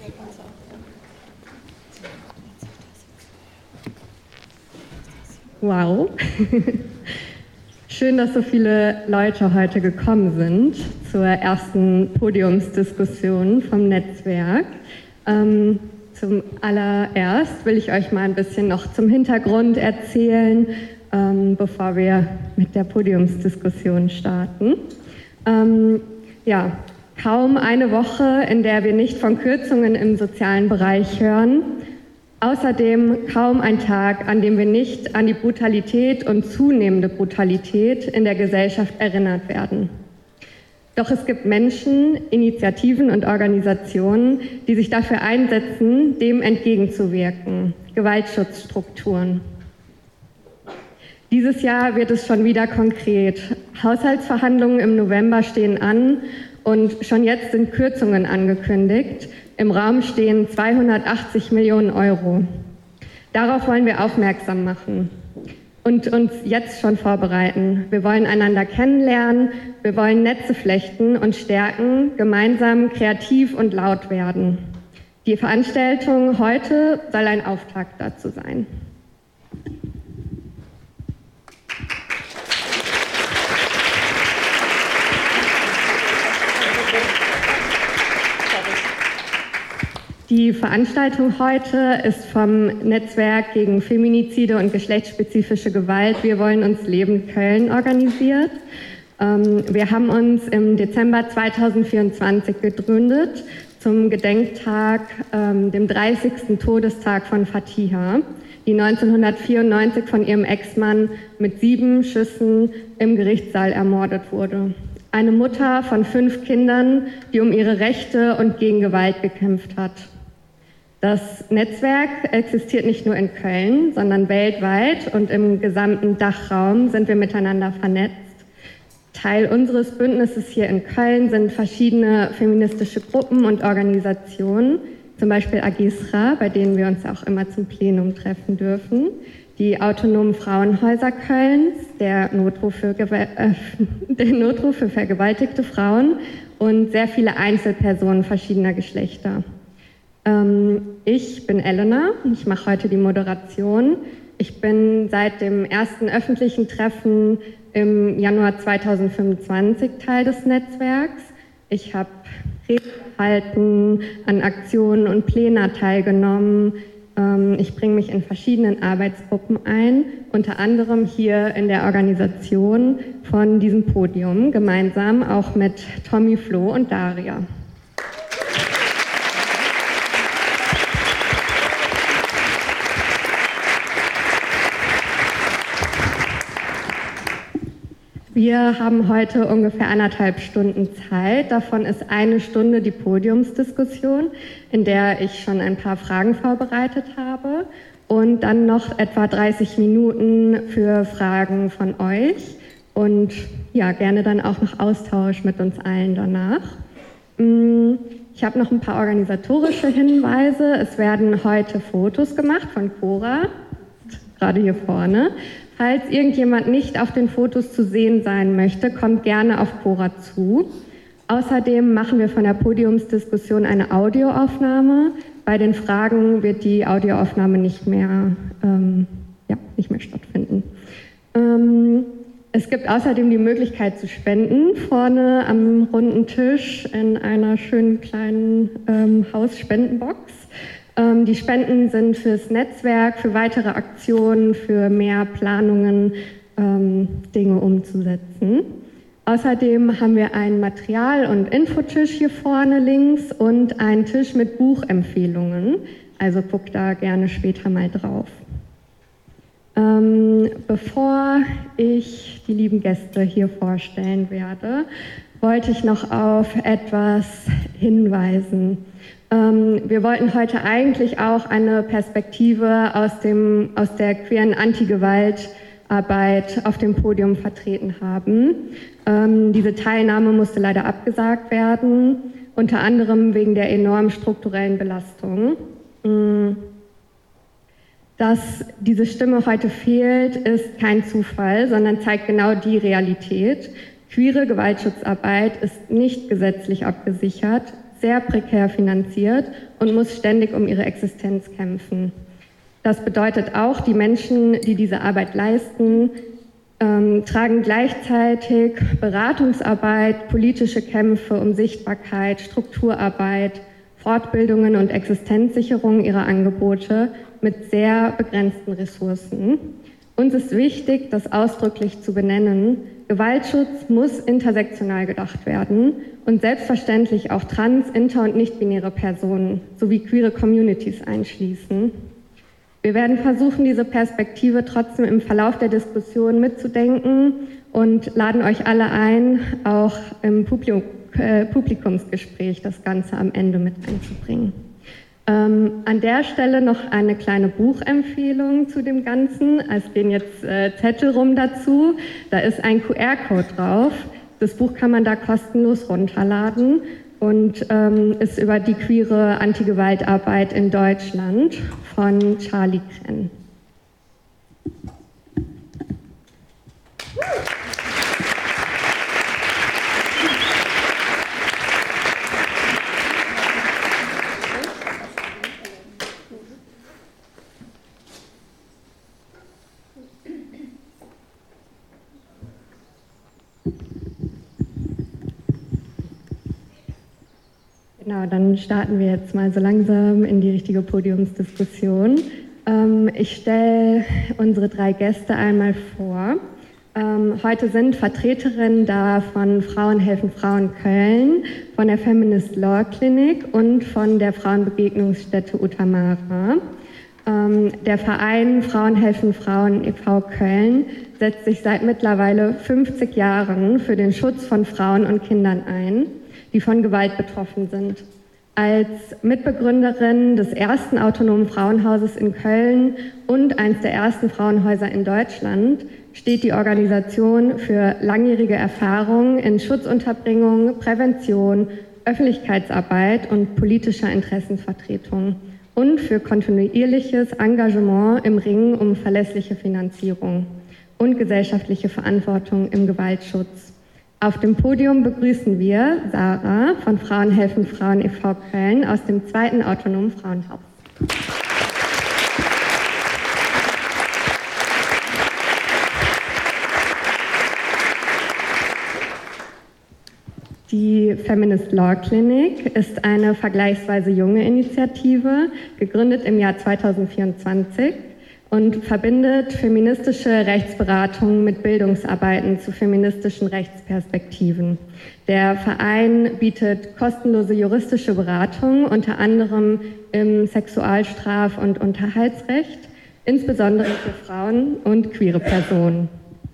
Wow. Schön, dass so viele Leute heute gekommen sind zur ersten Podiumsdiskussion vom Netzwerk. Zum allererst will ich euch mal ein bisschen noch zum Hintergrund erzählen, bevor wir mit der Podiumsdiskussion starten. Kaum eine Woche, in der wir nicht von Kürzungen im sozialen Bereich hören. Außerdem kaum ein Tag, an dem wir nicht an die Brutalität und zunehmende Brutalität in der Gesellschaft erinnert werden. Doch es gibt Menschen, Initiativen und Organisationen, die sich dafür einsetzen, dem entgegenzuwirken. Gewaltschutzstrukturen. Dieses Jahr wird es schon wieder konkret. Haushaltsverhandlungen im November stehen an und schon jetzt sind Kürzungen angekündigt. Im Raum stehen 280 Millionen Euro. Darauf wollen wir aufmerksam machen und uns jetzt schon vorbereiten. Wir wollen einander kennenlernen, wir wollen Netze flechten und stärken, gemeinsam kreativ und laut werden. Die Veranstaltung heute soll ein Auftakt dazu sein. Die Veranstaltung heute ist vom Netzwerk gegen Feminizide und geschlechtsspezifische Gewalt Wir wollen uns leben Köln organisiert. Wir haben uns im Dezember 2024 gegründet zum Gedenktag, dem 30. Todestag von Fatiha, die 1994 von ihrem Ex-Mann mit 7 Schüssen im Gerichtssaal ermordet wurde. Eine Mutter von 5 Kindern, die um ihre Rechte und gegen Gewalt gekämpft hat. Das Netzwerk existiert nicht nur in Köln, sondern weltweit und im gesamten Dachraum sind wir miteinander vernetzt. Teil unseres Bündnisses hier in Köln sind verschiedene feministische Gruppen und Organisationen, zum Beispiel Agisra, bei denen wir uns auch immer zum Plenum treffen dürfen, die Autonomen Frauenhäuser Kölns, der Notruf für vergewaltigte Frauen und sehr viele Einzelpersonen verschiedener Geschlechter. Ich bin Elena, ich mache heute die Moderation. Ich bin seit dem ersten öffentlichen Treffen im Januar 2025 Teil des Netzwerks. Ich habe Reden gehalten, an Aktionen und Plena teilgenommen. Ich bringe mich in verschiedenen Arbeitsgruppen ein, unter anderem hier in der Organisation von diesem Podium, gemeinsam auch mit Tommy, Flo und Daria. Wir haben heute ungefähr 1,5 Stunden Zeit. Davon ist 1 Stunde die Podiumsdiskussion, in der ich schon ein paar Fragen vorbereitet habe. Und dann noch etwa 30 Minuten für Fragen von euch. Und ja, gerne dann auch noch Austausch mit uns allen danach. Ich habe noch ein paar organisatorische Hinweise. Es werden heute Fotos gemacht von Cora, gerade hier vorne. Falls irgendjemand nicht auf den Fotos zu sehen sein möchte, kommt gerne auf Cora zu. Außerdem machen wir von der Podiumsdiskussion eine Audioaufnahme. Bei den Fragen wird die Audioaufnahme nicht mehr stattfinden. Es gibt außerdem die Möglichkeit zu spenden, vorne am runden Tisch in einer schönen kleinen Hausspendenbox. Die Spenden sind fürs Netzwerk, für weitere Aktionen, für mehr Planungen, Dinge umzusetzen. Außerdem haben wir einen Material- und Infotisch hier vorne links und einen Tisch mit Buchempfehlungen. Also guckt da gerne später mal drauf. Bevor ich die lieben Gäste hier vorstellen werde, wollte ich noch auf etwas hinweisen. Wir wollten heute eigentlich auch eine Perspektive aus der queeren Antigewaltarbeit auf dem Podium vertreten haben. Diese Teilnahme musste leider abgesagt werden, unter anderem wegen der enormen strukturellen Belastung. Dass diese Stimme heute fehlt, ist kein Zufall, sondern zeigt genau die Realität. Queere Gewaltschutzarbeit ist nicht gesetzlich abgesichert. sehr prekär finanziert und muss ständig um ihre Existenz kämpfen. Das bedeutet auch, die Menschen, die diese Arbeit leisten, tragen gleichzeitig Beratungsarbeit, politische Kämpfe um Sichtbarkeit, Strukturarbeit, Fortbildungen und Existenzsicherung ihrer Angebote mit sehr begrenzten Ressourcen. Uns ist wichtig, das ausdrücklich zu benennen. Gewaltschutz muss intersektional gedacht werden und selbstverständlich auch trans-, inter- und nicht-binäre Personen sowie queere Communities einschließen. Wir werden versuchen, diese Perspektive trotzdem im Verlauf der Diskussion mitzudenken und laden euch alle ein, auch im Publikumsgespräch das Ganze am Ende mit einzubringen. An der Stelle noch eine kleine Buchempfehlung zu dem Ganzen. Es gehen jetzt Zettel rum dazu. Da ist ein QR-Code drauf. Das Buch kann man da kostenlos runterladen und ist über die queere Antigewaltarbeit in Deutschland von Charlie Krenn. Genau, dann starten wir jetzt mal so langsam in die richtige Podiumsdiskussion. Ich stelle unsere 3 Gäste einmal vor. Heute sind Vertreterinnen da von Frauen helfen Frauen Köln, von der Feminist Law Clinic und von der Frauenbegegnungsstätte Utamara. Der Verein Frauen helfen Frauen e.V. Köln setzt sich seit mittlerweile 50 Jahren für den Schutz von Frauen und Kindern ein, die von Gewalt betroffen sind. Als Mitbegründerin des ersten autonomen Frauenhauses in Köln und eines der ersten Frauenhäuser in Deutschland steht die Organisation für langjährige Erfahrung in Schutzunterbringung, Prävention, Öffentlichkeitsarbeit und politischer Interessenvertretung und für kontinuierliches Engagement im Ringen um verlässliche Finanzierung und gesellschaftliche Verantwortung im Gewaltschutz. Auf dem Podium begrüßen wir Sarah von Frauen helfen Frauen e.V. Köln aus dem 2. Autonomen Frauenhaus. Die Feminist Law Clinic ist eine vergleichsweise junge Initiative, gegründet im Jahr 2024 und verbindet feministische Rechtsberatung mit Bildungsarbeiten zu feministischen Rechtsperspektiven. Der Verein bietet kostenlose juristische Beratung, unter anderem im Sexualstraf- und Unterhaltsrecht, insbesondere für Frauen und queere Personen.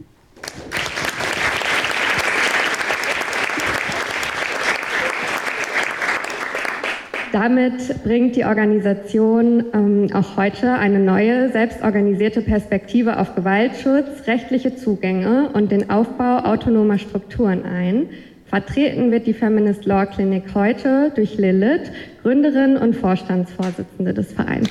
Damit bringt die Organisation auch heute eine neue, selbstorganisierte Perspektive auf Gewaltschutz, rechtliche Zugänge und den Aufbau autonomer Strukturen ein. Vertreten wird die Feminist Law Clinic heute durch Lilith, Gründerin und Vorstandsvorsitzende des Vereins.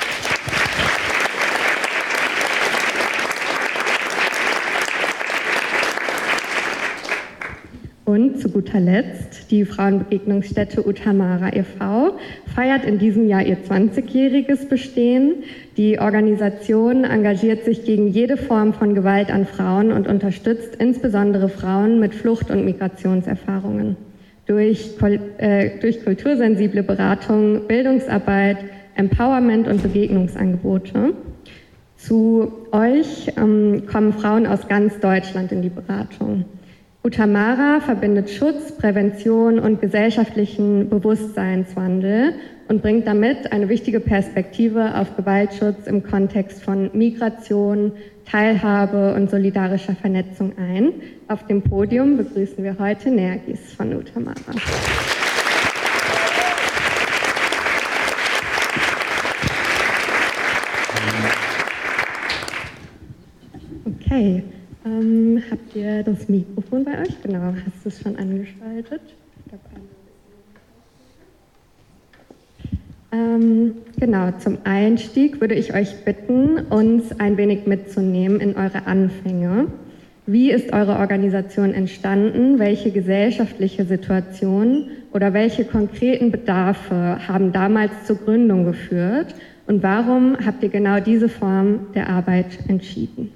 Und zu guter Letzt, die Frauenbegegnungsstätte Utamara e.V. feiert in diesem Jahr ihr 20-jähriges Bestehen. Die Organisation engagiert sich gegen jede Form von Gewalt an Frauen und unterstützt insbesondere Frauen mit Flucht- und Migrationserfahrungen. Durch kultursensible Beratung, Bildungsarbeit, Empowerment und Begegnungsangebote. Zu euch kommen Frauen aus ganz Deutschland in die Beratung. Utamara verbindet Schutz, Prävention und gesellschaftlichen Bewusstseinswandel und bringt damit eine wichtige Perspektive auf Gewaltschutz im Kontext von Migration, Teilhabe und solidarischer Vernetzung ein. Auf dem Podium begrüßen wir heute Nergis von Utamara. Okay. Habt ihr das Mikrofon bei euch? Genau, hast du es schon angeschaltet? Genau, zum Einstieg würde ich euch bitten, uns ein wenig mitzunehmen in eure Anfänge. Wie ist eure Organisation entstanden? Welche gesellschaftliche Situationen oder welche konkreten Bedarfe haben damals zur Gründung geführt? Und warum habt ihr genau diese Form der Arbeit entschieden?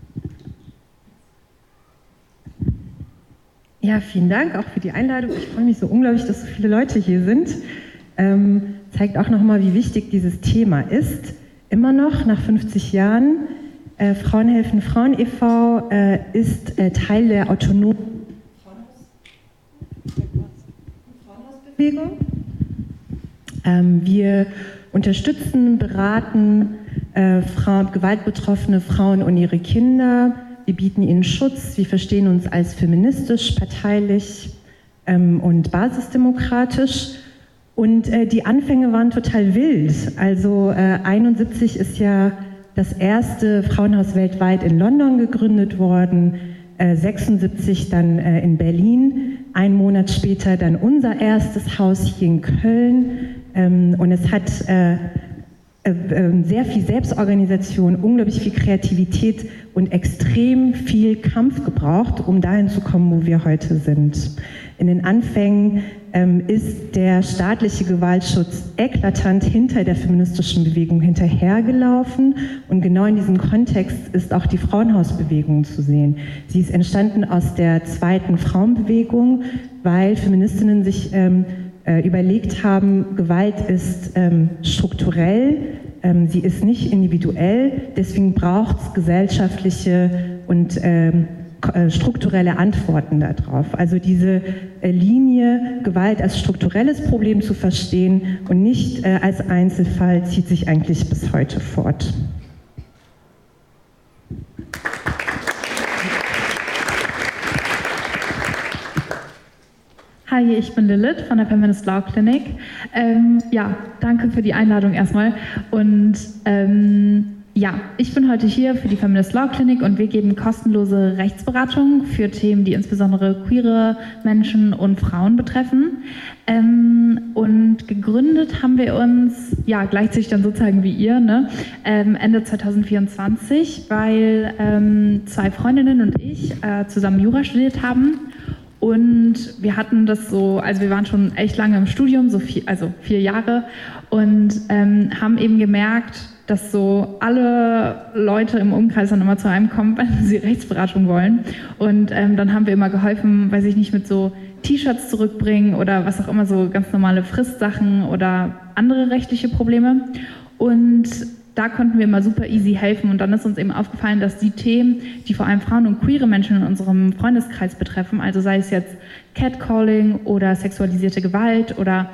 Ja, vielen Dank auch für die Einladung. Ich freue mich so unglaublich, dass so viele Leute hier sind. Zeigt auch nochmal, wie wichtig dieses Thema ist. Immer noch, nach 50 Jahren, Frauen helfen Frauen e.V. Ist Teil der autonomen Frauenhausbewegung. Wir unterstützen, beraten gewaltbetroffene Frauen und ihre Kinder. Wir bieten ihnen Schutz. Wir verstehen uns als feministisch, parteilich und basisdemokratisch. Und die Anfänge waren total wild. Also 71 ist ja das erste Frauenhaus weltweit in London gegründet worden, 76 dann in Berlin, einen Monat später dann unser erstes Haus hier in Köln. Und es hat sehr viel Selbstorganisation, unglaublich viel Kreativität und extrem viel Kampf gebraucht, um dahin zu kommen, wo wir heute sind. In den Anfängen ist der staatliche Gewaltschutz eklatant hinter der feministischen Bewegung hinterhergelaufen und genau in diesem Kontext ist auch die Frauenhausbewegung zu sehen. Sie ist entstanden aus der zweiten Frauenbewegung, weil Feministinnen sich überlegt haben, Gewalt ist strukturell, sie ist nicht individuell, deswegen braucht es gesellschaftliche und strukturelle Antworten darauf. Also diese Linie, Gewalt als strukturelles Problem zu verstehen und nicht als Einzelfall, zieht sich eigentlich bis heute fort. Hi, ich bin Lilith von der Feminist Law Clinic. Danke für die Einladung erstmal. Und ich bin heute hier für die Feminist Law Clinic und wir geben kostenlose Rechtsberatung für Themen, die insbesondere queere Menschen und Frauen betreffen. Und gegründet haben wir uns, gleichzeitig dann sozusagen wie ihr, Ende 2024, weil 2 Freundinnen und ich zusammen Jura studiert haben. Und wir hatten das so, also wir waren schon echt lange im Studium, 4 Jahre, und haben eben gemerkt, dass so alle Leute im Umkreis dann immer zu einem kommen, wenn sie Rechtsberatung wollen. Und dann haben wir immer geholfen, weiß ich nicht, mit so T-Shirts zurückbringen oder was auch immer, so ganz normale Fristsachen oder andere rechtliche Probleme. Und da konnten wir immer super easy helfen und dann ist uns eben aufgefallen, dass die Themen, die vor allem Frauen und queere Menschen in unserem Freundeskreis betreffen, also sei es jetzt Catcalling oder sexualisierte Gewalt oder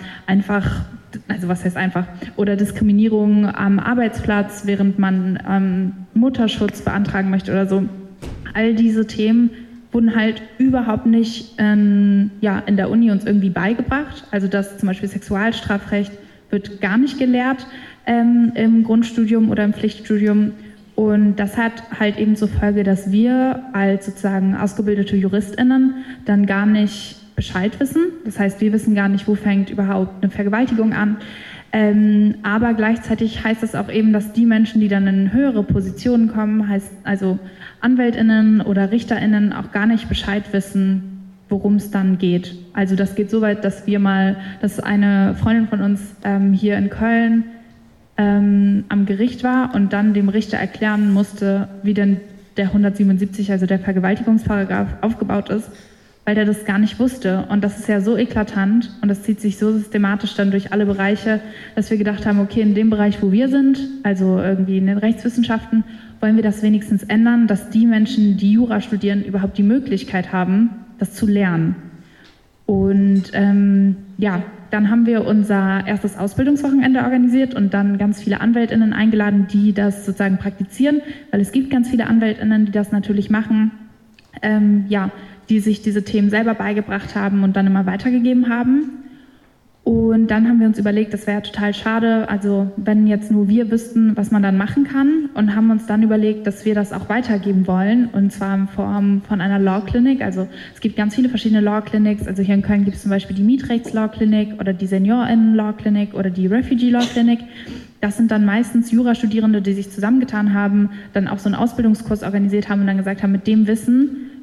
oder Diskriminierung am Arbeitsplatz, während man Mutterschutz beantragen möchte oder so, all diese Themen wurden halt überhaupt nicht in der Uni uns irgendwie beigebracht, also dass zum Beispiel Sexualstrafrecht wird gar nicht gelehrt im Grundstudium oder im Pflichtstudium. Und das hat halt eben zur Folge, dass wir als sozusagen ausgebildete JuristInnen dann gar nicht Bescheid wissen. Das heißt, wir wissen gar nicht, wo fängt überhaupt eine Vergewaltigung an. Aber gleichzeitig heißt das auch eben, dass die Menschen, die dann in höhere Positionen kommen, heißt also AnwältInnen oder RichterInnen, auch gar nicht Bescheid wissen, worum es dann geht. Also das geht so weit, dass eine Freundin von uns hier in Köln am Gericht war und dann dem Richter erklären musste, wie denn der 177, also der Vergewaltigungsparagraf, aufgebaut ist, weil der das gar nicht wusste. Und das ist ja so eklatant und das zieht sich so systematisch dann durch alle Bereiche, dass wir gedacht haben, okay, in dem Bereich, wo wir sind, also irgendwie in den Rechtswissenschaften, wollen wir das wenigstens ändern, dass die Menschen, die Jura studieren, überhaupt die Möglichkeit haben, das zu lernen. Und dann haben wir unser erstes Ausbildungswochenende organisiert und dann ganz viele AnwältInnen eingeladen, die das sozusagen praktizieren, weil es gibt ganz viele AnwältInnen, die das natürlich machen, die sich diese Themen selber beigebracht haben und dann immer weitergegeben haben. Und dann haben wir uns überlegt, das wäre total schade, also wenn jetzt nur wir wüssten, was man dann machen kann, und haben uns dann überlegt, dass wir das auch weitergeben wollen, und zwar in Form von einer Law Clinic. Also es gibt ganz viele verschiedene Law Clinics, also hier in Köln gibt es zum Beispiel die Mietrechts Law Clinic oder die SeniorInnen Law Clinic oder die Refugee Law Clinic. Das sind dann meistens Jurastudierende, die sich zusammengetan haben, dann auch so einen Ausbildungskurs organisiert haben und dann gesagt haben, mit dem Wissen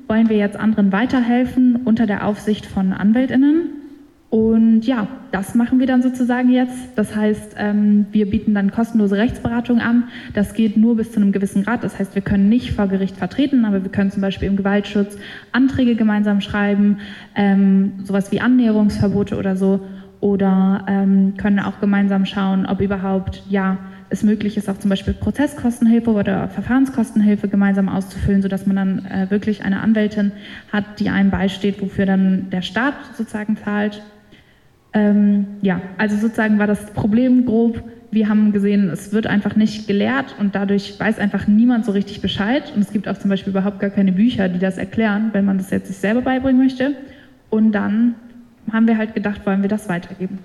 wollen wir jetzt anderen weiterhelfen unter der Aufsicht von AnwältInnen. Und ja, das machen wir dann sozusagen jetzt. Das heißt, wir bieten dann kostenlose Rechtsberatung an. Das geht nur bis zu einem gewissen Grad. Das heißt, wir können nicht vor Gericht vertreten, aber wir können zum Beispiel im Gewaltschutz Anträge gemeinsam schreiben, sowas wie Annäherungsverbote oder so. Oder können auch gemeinsam schauen, ob überhaupt es möglich ist, auch zum Beispiel Prozesskostenhilfe oder Verfahrenskostenhilfe gemeinsam auszufüllen, sodass man dann wirklich eine Anwältin hat, die einem beisteht, wofür dann der Staat sozusagen zahlt. Also sozusagen war das Problem grob. Wir haben gesehen, es wird einfach nicht gelehrt und dadurch weiß einfach niemand so richtig Bescheid. Und es gibt auch zum Beispiel überhaupt gar keine Bücher, die das erklären, wenn man das jetzt sich selber beibringen möchte. Und dann haben wir halt gedacht, wollen wir das weitergeben.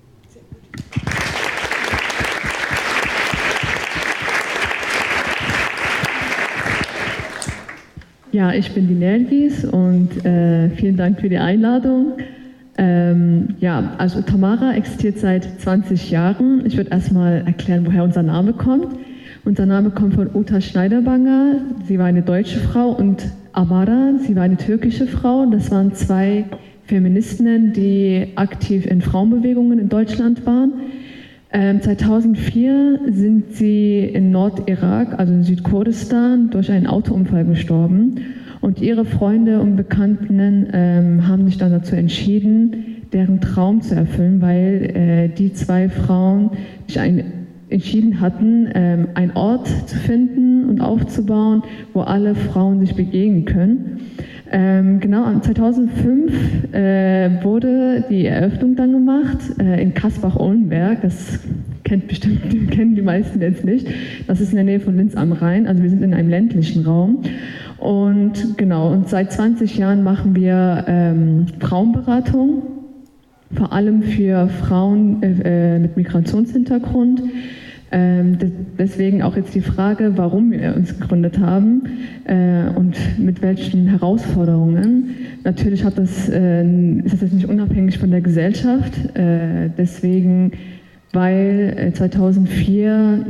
Ja, ich bin die Nergis und vielen Dank für die Einladung. Also Tamara existiert seit 20 Jahren. Ich würde erstmal erklären, woher unser Name kommt. Unser Name kommt von Uta Schneiderbanger. Sie war eine deutsche Frau und Amara, sie war eine türkische Frau. Das waren zwei Feministinnen, die aktiv in Frauenbewegungen in Deutschland waren. 2004 sind sie in Nordirak, also in Südkurdistan, durch einen Autounfall gestorben. Und ihre Freunde und Bekannten haben sich dann dazu entschieden, deren Traum zu erfüllen, weil die zwei Frauen sich entschieden hatten, einen Ort zu finden und aufzubauen, wo alle Frauen sich begegnen können. 2005 wurde die Eröffnung dann gemacht in Kaspach-Ollenberg. Das kennen die meisten jetzt nicht. Das ist in der Nähe von Linz am Rhein. Also wir sind in einem ländlichen Raum. Und seit 20 Jahren machen wir Frauenberatung, vor allem für Frauen mit Migrationshintergrund. Deswegen auch jetzt die Frage, warum wir uns gegründet haben und mit welchen Herausforderungen. Natürlich ist das jetzt nicht unabhängig von der Gesellschaft, weil 2004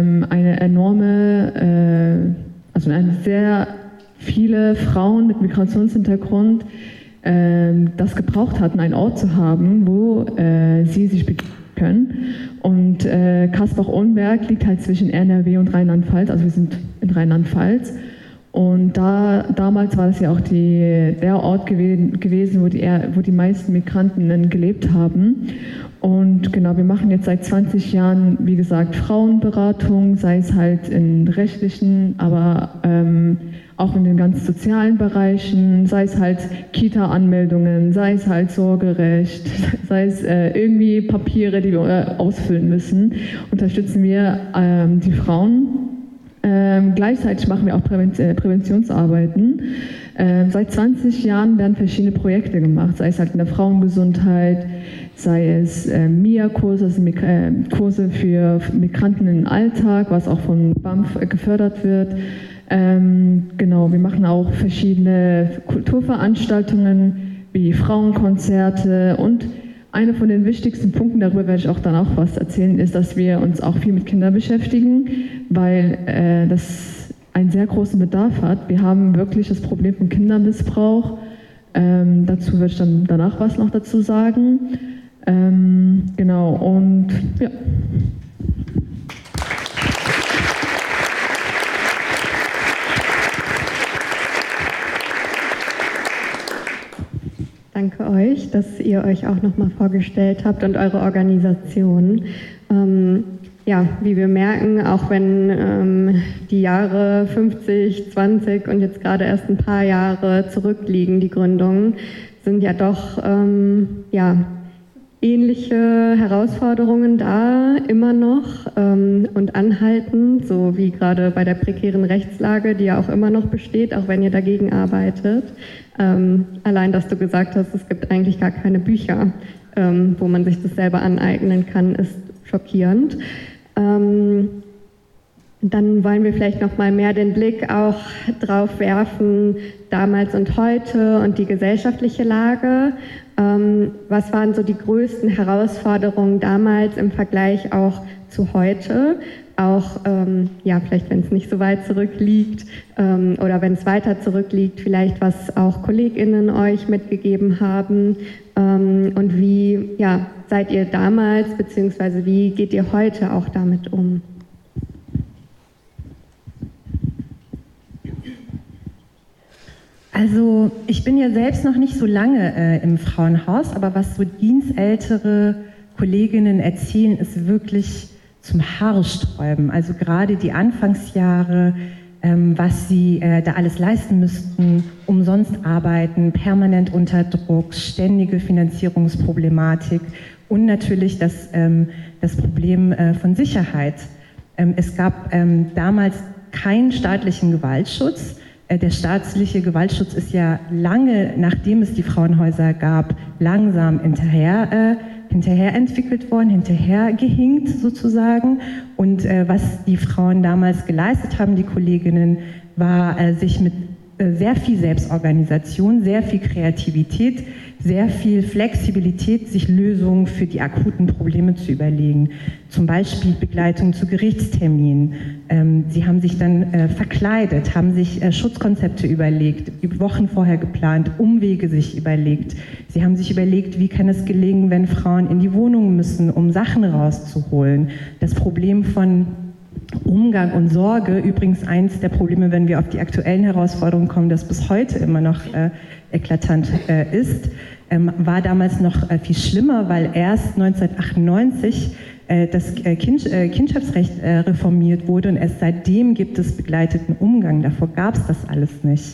sehr viele Frauen mit Migrationshintergrund das gebraucht hatten, einen Ort zu haben, wo sie sich begegnen können. Und Kaspach-Ollenberg liegt halt zwischen NRW und Rheinland-Pfalz, also wir sind in Rheinland-Pfalz. Und damals war das ja auch der Ort gewesen, wo die meisten Migranten gelebt haben. Und wir machen jetzt seit 20 Jahren, wie gesagt, Frauenberatung, sei es halt in rechtlichen, aber auch in den ganz sozialen Bereichen, sei es halt Kita-Anmeldungen, sei es halt Sorgerecht, sei es irgendwie Papiere, die wir ausfüllen müssen, unterstützen wir die Frauen. Gleichzeitig machen wir auch Präventionsarbeiten. Seit 20 Jahren werden verschiedene Projekte gemacht, sei es halt in der Frauengesundheit, sei es MIA-Kurse, also Kurse für Migranten im Alltag, was auch von BAMF gefördert wird. Wir machen auch verschiedene Kulturveranstaltungen wie Frauenkonzerte und einer von den wichtigsten Punkten, darüber werde ich auch dann auch was erzählen, ist, dass wir uns auch viel mit Kindern beschäftigen, weil das einen sehr großen Bedarf hat. Wir haben wirklich das Problem von Kindermissbrauch. Dazu werde ich dann danach was noch dazu sagen. Und ja. Danke euch, dass ihr euch auch nochmal vorgestellt habt und eure Organisation. Wie wir merken, auch wenn die Jahre 50, 20 und jetzt gerade erst ein paar Jahre zurückliegen, die Gründungen, sind ja doch ähnliche Herausforderungen da, immer noch und anhaltend, so wie gerade bei der prekären Rechtslage, die ja auch immer noch besteht, auch wenn ihr dagegen arbeitet. Allein, dass du gesagt hast, es gibt eigentlich gar keine Bücher, wo man sich das selber aneignen kann, ist schockierend. Dann wollen wir vielleicht noch mal mehr den Blick auch drauf werfen, damals und heute und die gesellschaftliche Lage. Was waren so die größten Herausforderungen damals im Vergleich auch zu heute, auch vielleicht wenn es nicht so weit zurückliegt oder wenn es weiter zurückliegt, vielleicht was auch KollegInnen euch mitgegeben haben und wie seid ihr damals beziehungsweise wie geht ihr heute auch damit um? Also ich bin ja selbst noch nicht so lange im Frauenhaus, aber was so dienstältere Kolleginnen erzählen, ist wirklich zum Haarsträuben. Also gerade die Anfangsjahre, was sie da alles leisten müssten, umsonst arbeiten, permanent unter Druck, ständige Finanzierungsproblematik und natürlich das Problem von Sicherheit. Es gab damals keinen staatlichen Gewaltschutz. Der staatliche Gewaltschutz ist ja lange, nachdem es die Frauenhäuser gab, langsam hinterher entwickelt worden, hinterhergehinkt sozusagen. Und was die Frauen damals geleistet haben, die Kolleginnen, war sich mit sehr viel Selbstorganisation, sehr viel Kreativität, sehr viel Flexibilität, sich Lösungen für die akuten Probleme zu überlegen. Zum Beispiel Begleitung zu Gerichtsterminen. Sie haben sich dann verkleidet, haben sich Schutzkonzepte überlegt, Wochen vorher geplant, Umwege sich überlegt. Sie haben sich überlegt, wie kann es gelingen, wenn Frauen in die Wohnung müssen, um Sachen rauszuholen. Das Problem von Umgang und Sorge, übrigens eins der Probleme, wenn wir auf die aktuellen Herausforderungen kommen, das bis heute immer noch eklatant ist, war damals noch viel schlimmer, weil erst 1998 das Kindschaftsrecht reformiert wurde und erst seitdem gibt es begleiteten Umgang. Davor gab es das alles nicht.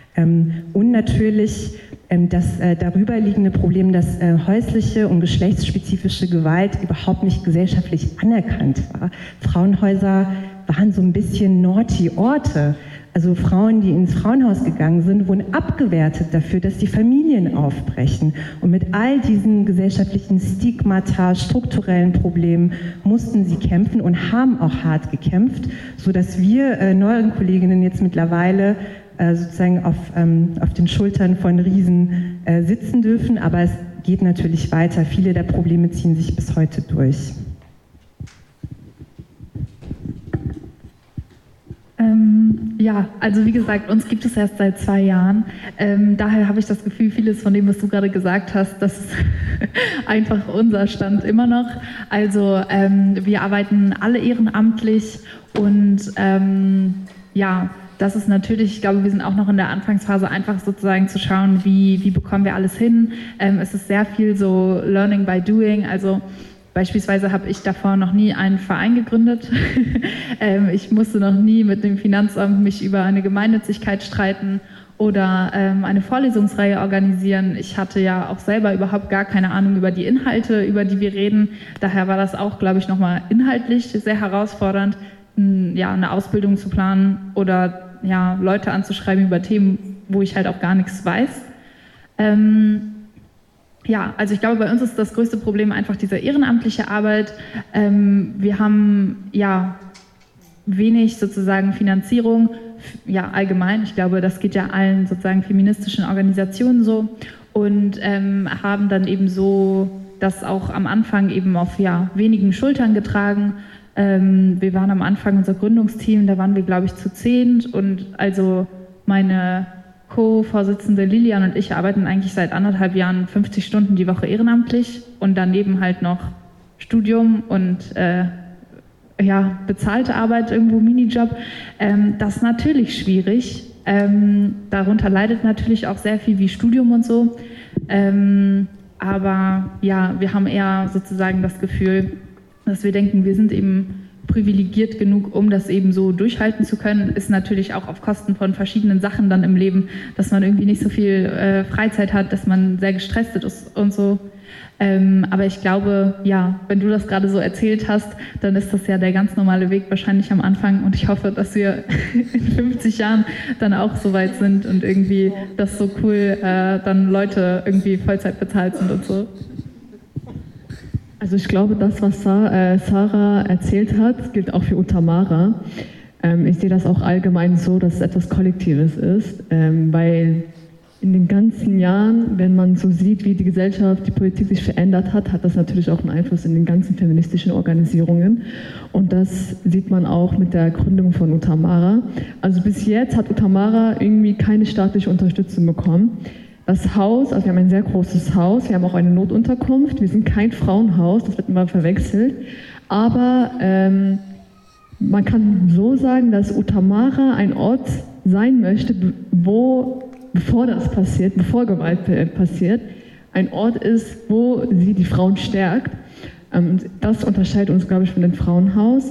Und natürlich das darüberliegende Problem, dass häusliche und geschlechtsspezifische Gewalt überhaupt nicht gesellschaftlich anerkannt war. Frauenhäuser waren so ein bisschen naughty Orte. Also Frauen, die ins Frauenhaus gegangen sind, wurden abgewertet dafür, dass die Familien aufbrechen. Und mit all diesen gesellschaftlichen Stigmata, strukturellen Problemen mussten sie kämpfen und haben auch hart gekämpft, sodass wir neueren Kolleginnen jetzt mittlerweile sozusagen auf den Schultern von Riesen sitzen dürfen. Aber es geht natürlich weiter. Viele der Probleme ziehen sich bis heute durch. Also wie gesagt, uns gibt es erst seit 2 Jahren. Daher habe ich das Gefühl, vieles von dem, was du gerade gesagt hast, das ist einfach unser Stand immer noch. Also wir arbeiten alle ehrenamtlich und das ist natürlich, ich glaube, wir sind auch noch in der Anfangsphase, einfach sozusagen zu schauen, wie bekommen wir alles hin. Es ist sehr viel so Learning by Doing, also beispielsweise habe ich davor noch nie einen Verein gegründet. Ich musste noch nie mit dem Finanzamt mich über eine Gemeinnützigkeit streiten oder eine Vorlesungsreihe organisieren. Ich hatte ja auch selber überhaupt gar keine Ahnung über die Inhalte, über die wir reden. Daher war das auch, glaube ich, nochmal inhaltlich sehr herausfordernd, eine Ausbildung zu planen oder Leute anzuschreiben über Themen, wo ich halt auch gar nichts weiß. Also ich glaube, bei uns ist das größte Problem einfach diese ehrenamtliche Arbeit. Wir haben wenig sozusagen Finanzierung, allgemein. Ich glaube, das geht ja allen sozusagen feministischen Organisationen so und haben dann eben so das auch am Anfang eben auf wenigen Schultern getragen. Wir waren am Anfang unser Gründungsteam, da waren wir, glaube ich, zu 10 und also meine Co-Vorsitzende Lilian und ich arbeiten eigentlich seit 1,5 Jahren 50 Stunden die Woche ehrenamtlich und daneben halt noch Studium und bezahlte Arbeit, irgendwo Minijob. Das ist natürlich schwierig. Darunter leidet natürlich auch sehr viel wie Studium und so. Aber wir haben eher sozusagen das Gefühl, dass wir denken, wir sind eben privilegiert genug, um das eben so durchhalten zu können, ist natürlich auch auf Kosten von verschiedenen Sachen dann im Leben, dass man irgendwie nicht so viel Freizeit hat, dass man sehr gestresst ist und so. Aber ich glaube, wenn du das gerade so erzählt hast, dann ist das ja der ganz normale Weg wahrscheinlich am Anfang und ich hoffe, dass wir in 50 Jahren dann auch so weit sind und irgendwie das so cool dann Leute irgendwie Vollzeit bezahlt sind und so. Also ich glaube, das, was Sarah erzählt hat, gilt auch für Utamara. Ich sehe das auch allgemein so, dass es etwas Kollektives ist, weil in den ganzen Jahren, wenn man so sieht, wie die Gesellschaft, die Politik sich verändert hat, hat das natürlich auch einen Einfluss in den ganzen feministischen Organisierungen. Und das sieht man auch mit der Gründung von Utamara. Also bis jetzt hat Utamara irgendwie keine staatliche Unterstützung bekommen. Das Haus, also wir haben ein sehr großes Haus, wir haben auch eine Notunterkunft, wir sind kein Frauenhaus, das wird immer verwechselt. Aber man kann so sagen, dass Utamara ein Ort sein möchte, bevor das passiert, bevor Gewalt passiert, ein Ort ist, wo sie die Frauen stärkt. Das unterscheidet uns, glaube ich, von dem Frauenhaus.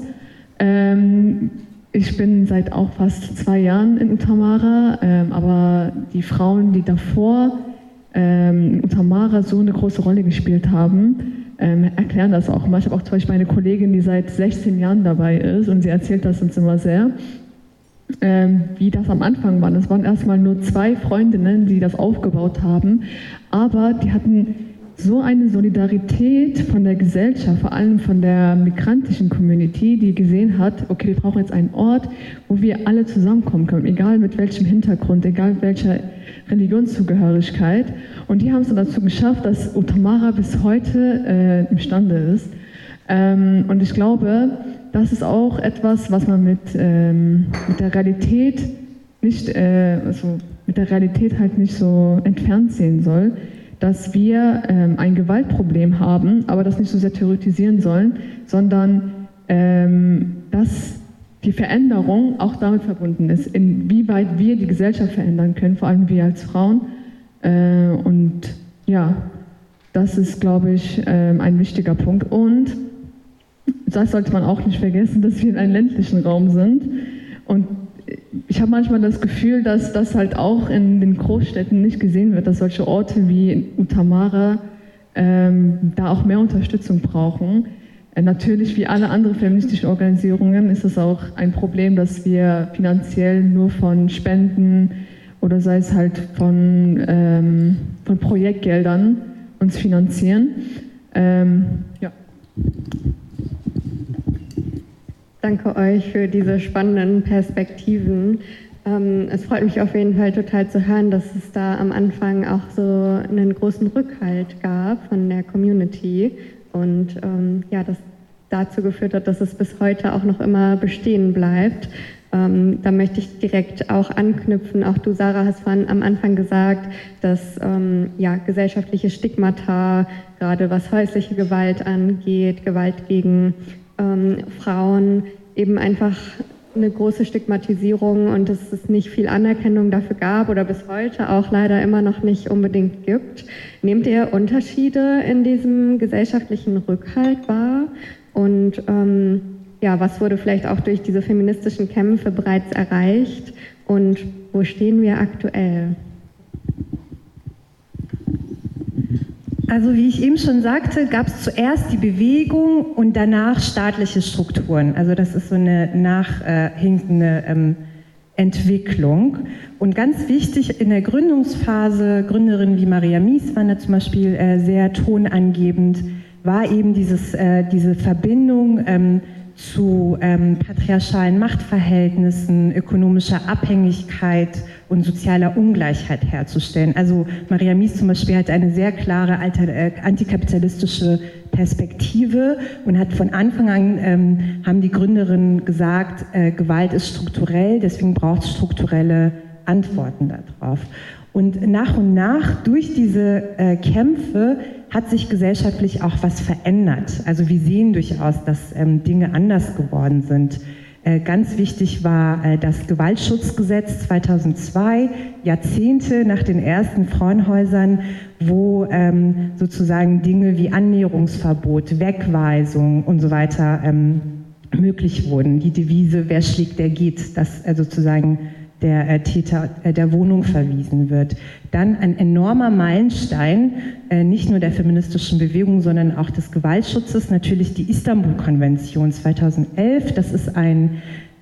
Ich bin seit auch fast 2 Jahren in Utamara, aber die Frauen, die davor in Utamara so eine große Rolle gespielt haben, erklären das auch immer. Ich habe auch zum Beispiel eine Kollegin, die seit 16 Jahren dabei ist und sie erzählt das uns immer sehr. Wie das am Anfang war. Es waren erstmal nur 2 Freundinnen, die das aufgebaut haben, aber die hatten so eine Solidarität von der Gesellschaft, vor allem von der migrantischen Community, die gesehen hat, okay, wir brauchen jetzt einen Ort, wo wir alle zusammenkommen können, egal mit welchem Hintergrund, egal mit welcher Religionszugehörigkeit. Und die haben es dann dazu geschafft, dass Utamara bis heute imstande ist. Und ich glaube, das ist auch etwas, was man mit der Realität nicht, mit der Realität halt nicht so entfernt sehen soll, dass wir ein Gewaltproblem haben, aber das nicht so sehr theoretisieren sollen, sondern dass die Veränderung auch damit verbunden ist, inwieweit wir die Gesellschaft verändern können, vor allem wir als Frauen. Und ja, das ist, glaube ich, ein wichtiger Punkt. Und das sollte man auch nicht vergessen, dass wir in einem ländlichen Raum sind. Und ich habe manchmal das Gefühl, dass das halt auch in den Großstädten nicht gesehen wird, dass solche Orte wie in Utamara da auch mehr Unterstützung brauchen. Natürlich, wie alle anderen feministischen Organisierungen, ist es auch ein Problem, dass wir finanziell nur von Spenden oder sei es halt von Projektgeldern uns finanzieren. Ja. Danke euch für diese spannenden Perspektiven. Es freut mich auf jeden Fall total zu hören, dass es da am Anfang auch so einen großen Rückhalt gab von der Community und ja, das dazu geführt hat, dass es bis heute auch noch immer bestehen bleibt. Da möchte ich direkt auch anknüpfen. Auch du, Sarah, hast vorhin am Anfang gesagt, dass ja, gesellschaftliche Stigmata, gerade was häusliche Gewalt angeht, Gewalt gegen Frauen, eben einfach eine große Stigmatisierung und dass es nicht viel Anerkennung dafür gab oder bis heute auch leider immer noch nicht unbedingt gibt. Nehmt ihr Unterschiede in diesem gesellschaftlichen Rückhalt wahr? Und ja, was wurde vielleicht auch durch diese feministischen Kämpfe bereits erreicht und wo stehen wir aktuell? Also wie ich eben schon sagte, gab es zuerst die Bewegung und danach staatliche Strukturen. Also das ist so eine nachhinkende Entwicklung. Und ganz wichtig in der Gründungsphase, Gründerinnen wie Maria Mies waren da zum Beispiel sehr tonangebend, war eben diese Verbindung zu patriarchalen Machtverhältnissen, ökonomischer Abhängigkeit und sozialer Ungleichheit herzustellen. Also Maria Mies zum Beispiel hat eine sehr klare antikapitalistische Perspektive und hat von Anfang an, haben die Gründerinnen gesagt, Gewalt ist strukturell, deswegen braucht es strukturelle Antworten darauf. Und nach, durch diese Kämpfe, hat sich gesellschaftlich auch was verändert. Also wir sehen durchaus, dass Dinge anders geworden sind. Ganz wichtig war das Gewaltschutzgesetz 2002, Jahrzehnte nach den ersten Frauenhäusern, wo sozusagen Dinge wie Annäherungsverbot, Wegweisung und so weiter möglich wurden. Die Devise, wer schlägt, der geht, dass sozusagen der Täter der Wohnung verwiesen wird. Dann ein enormer Meilenstein, nicht nur der feministischen Bewegung, sondern auch des Gewaltschutzes, natürlich die Istanbul-Konvention 2011. Das ist ein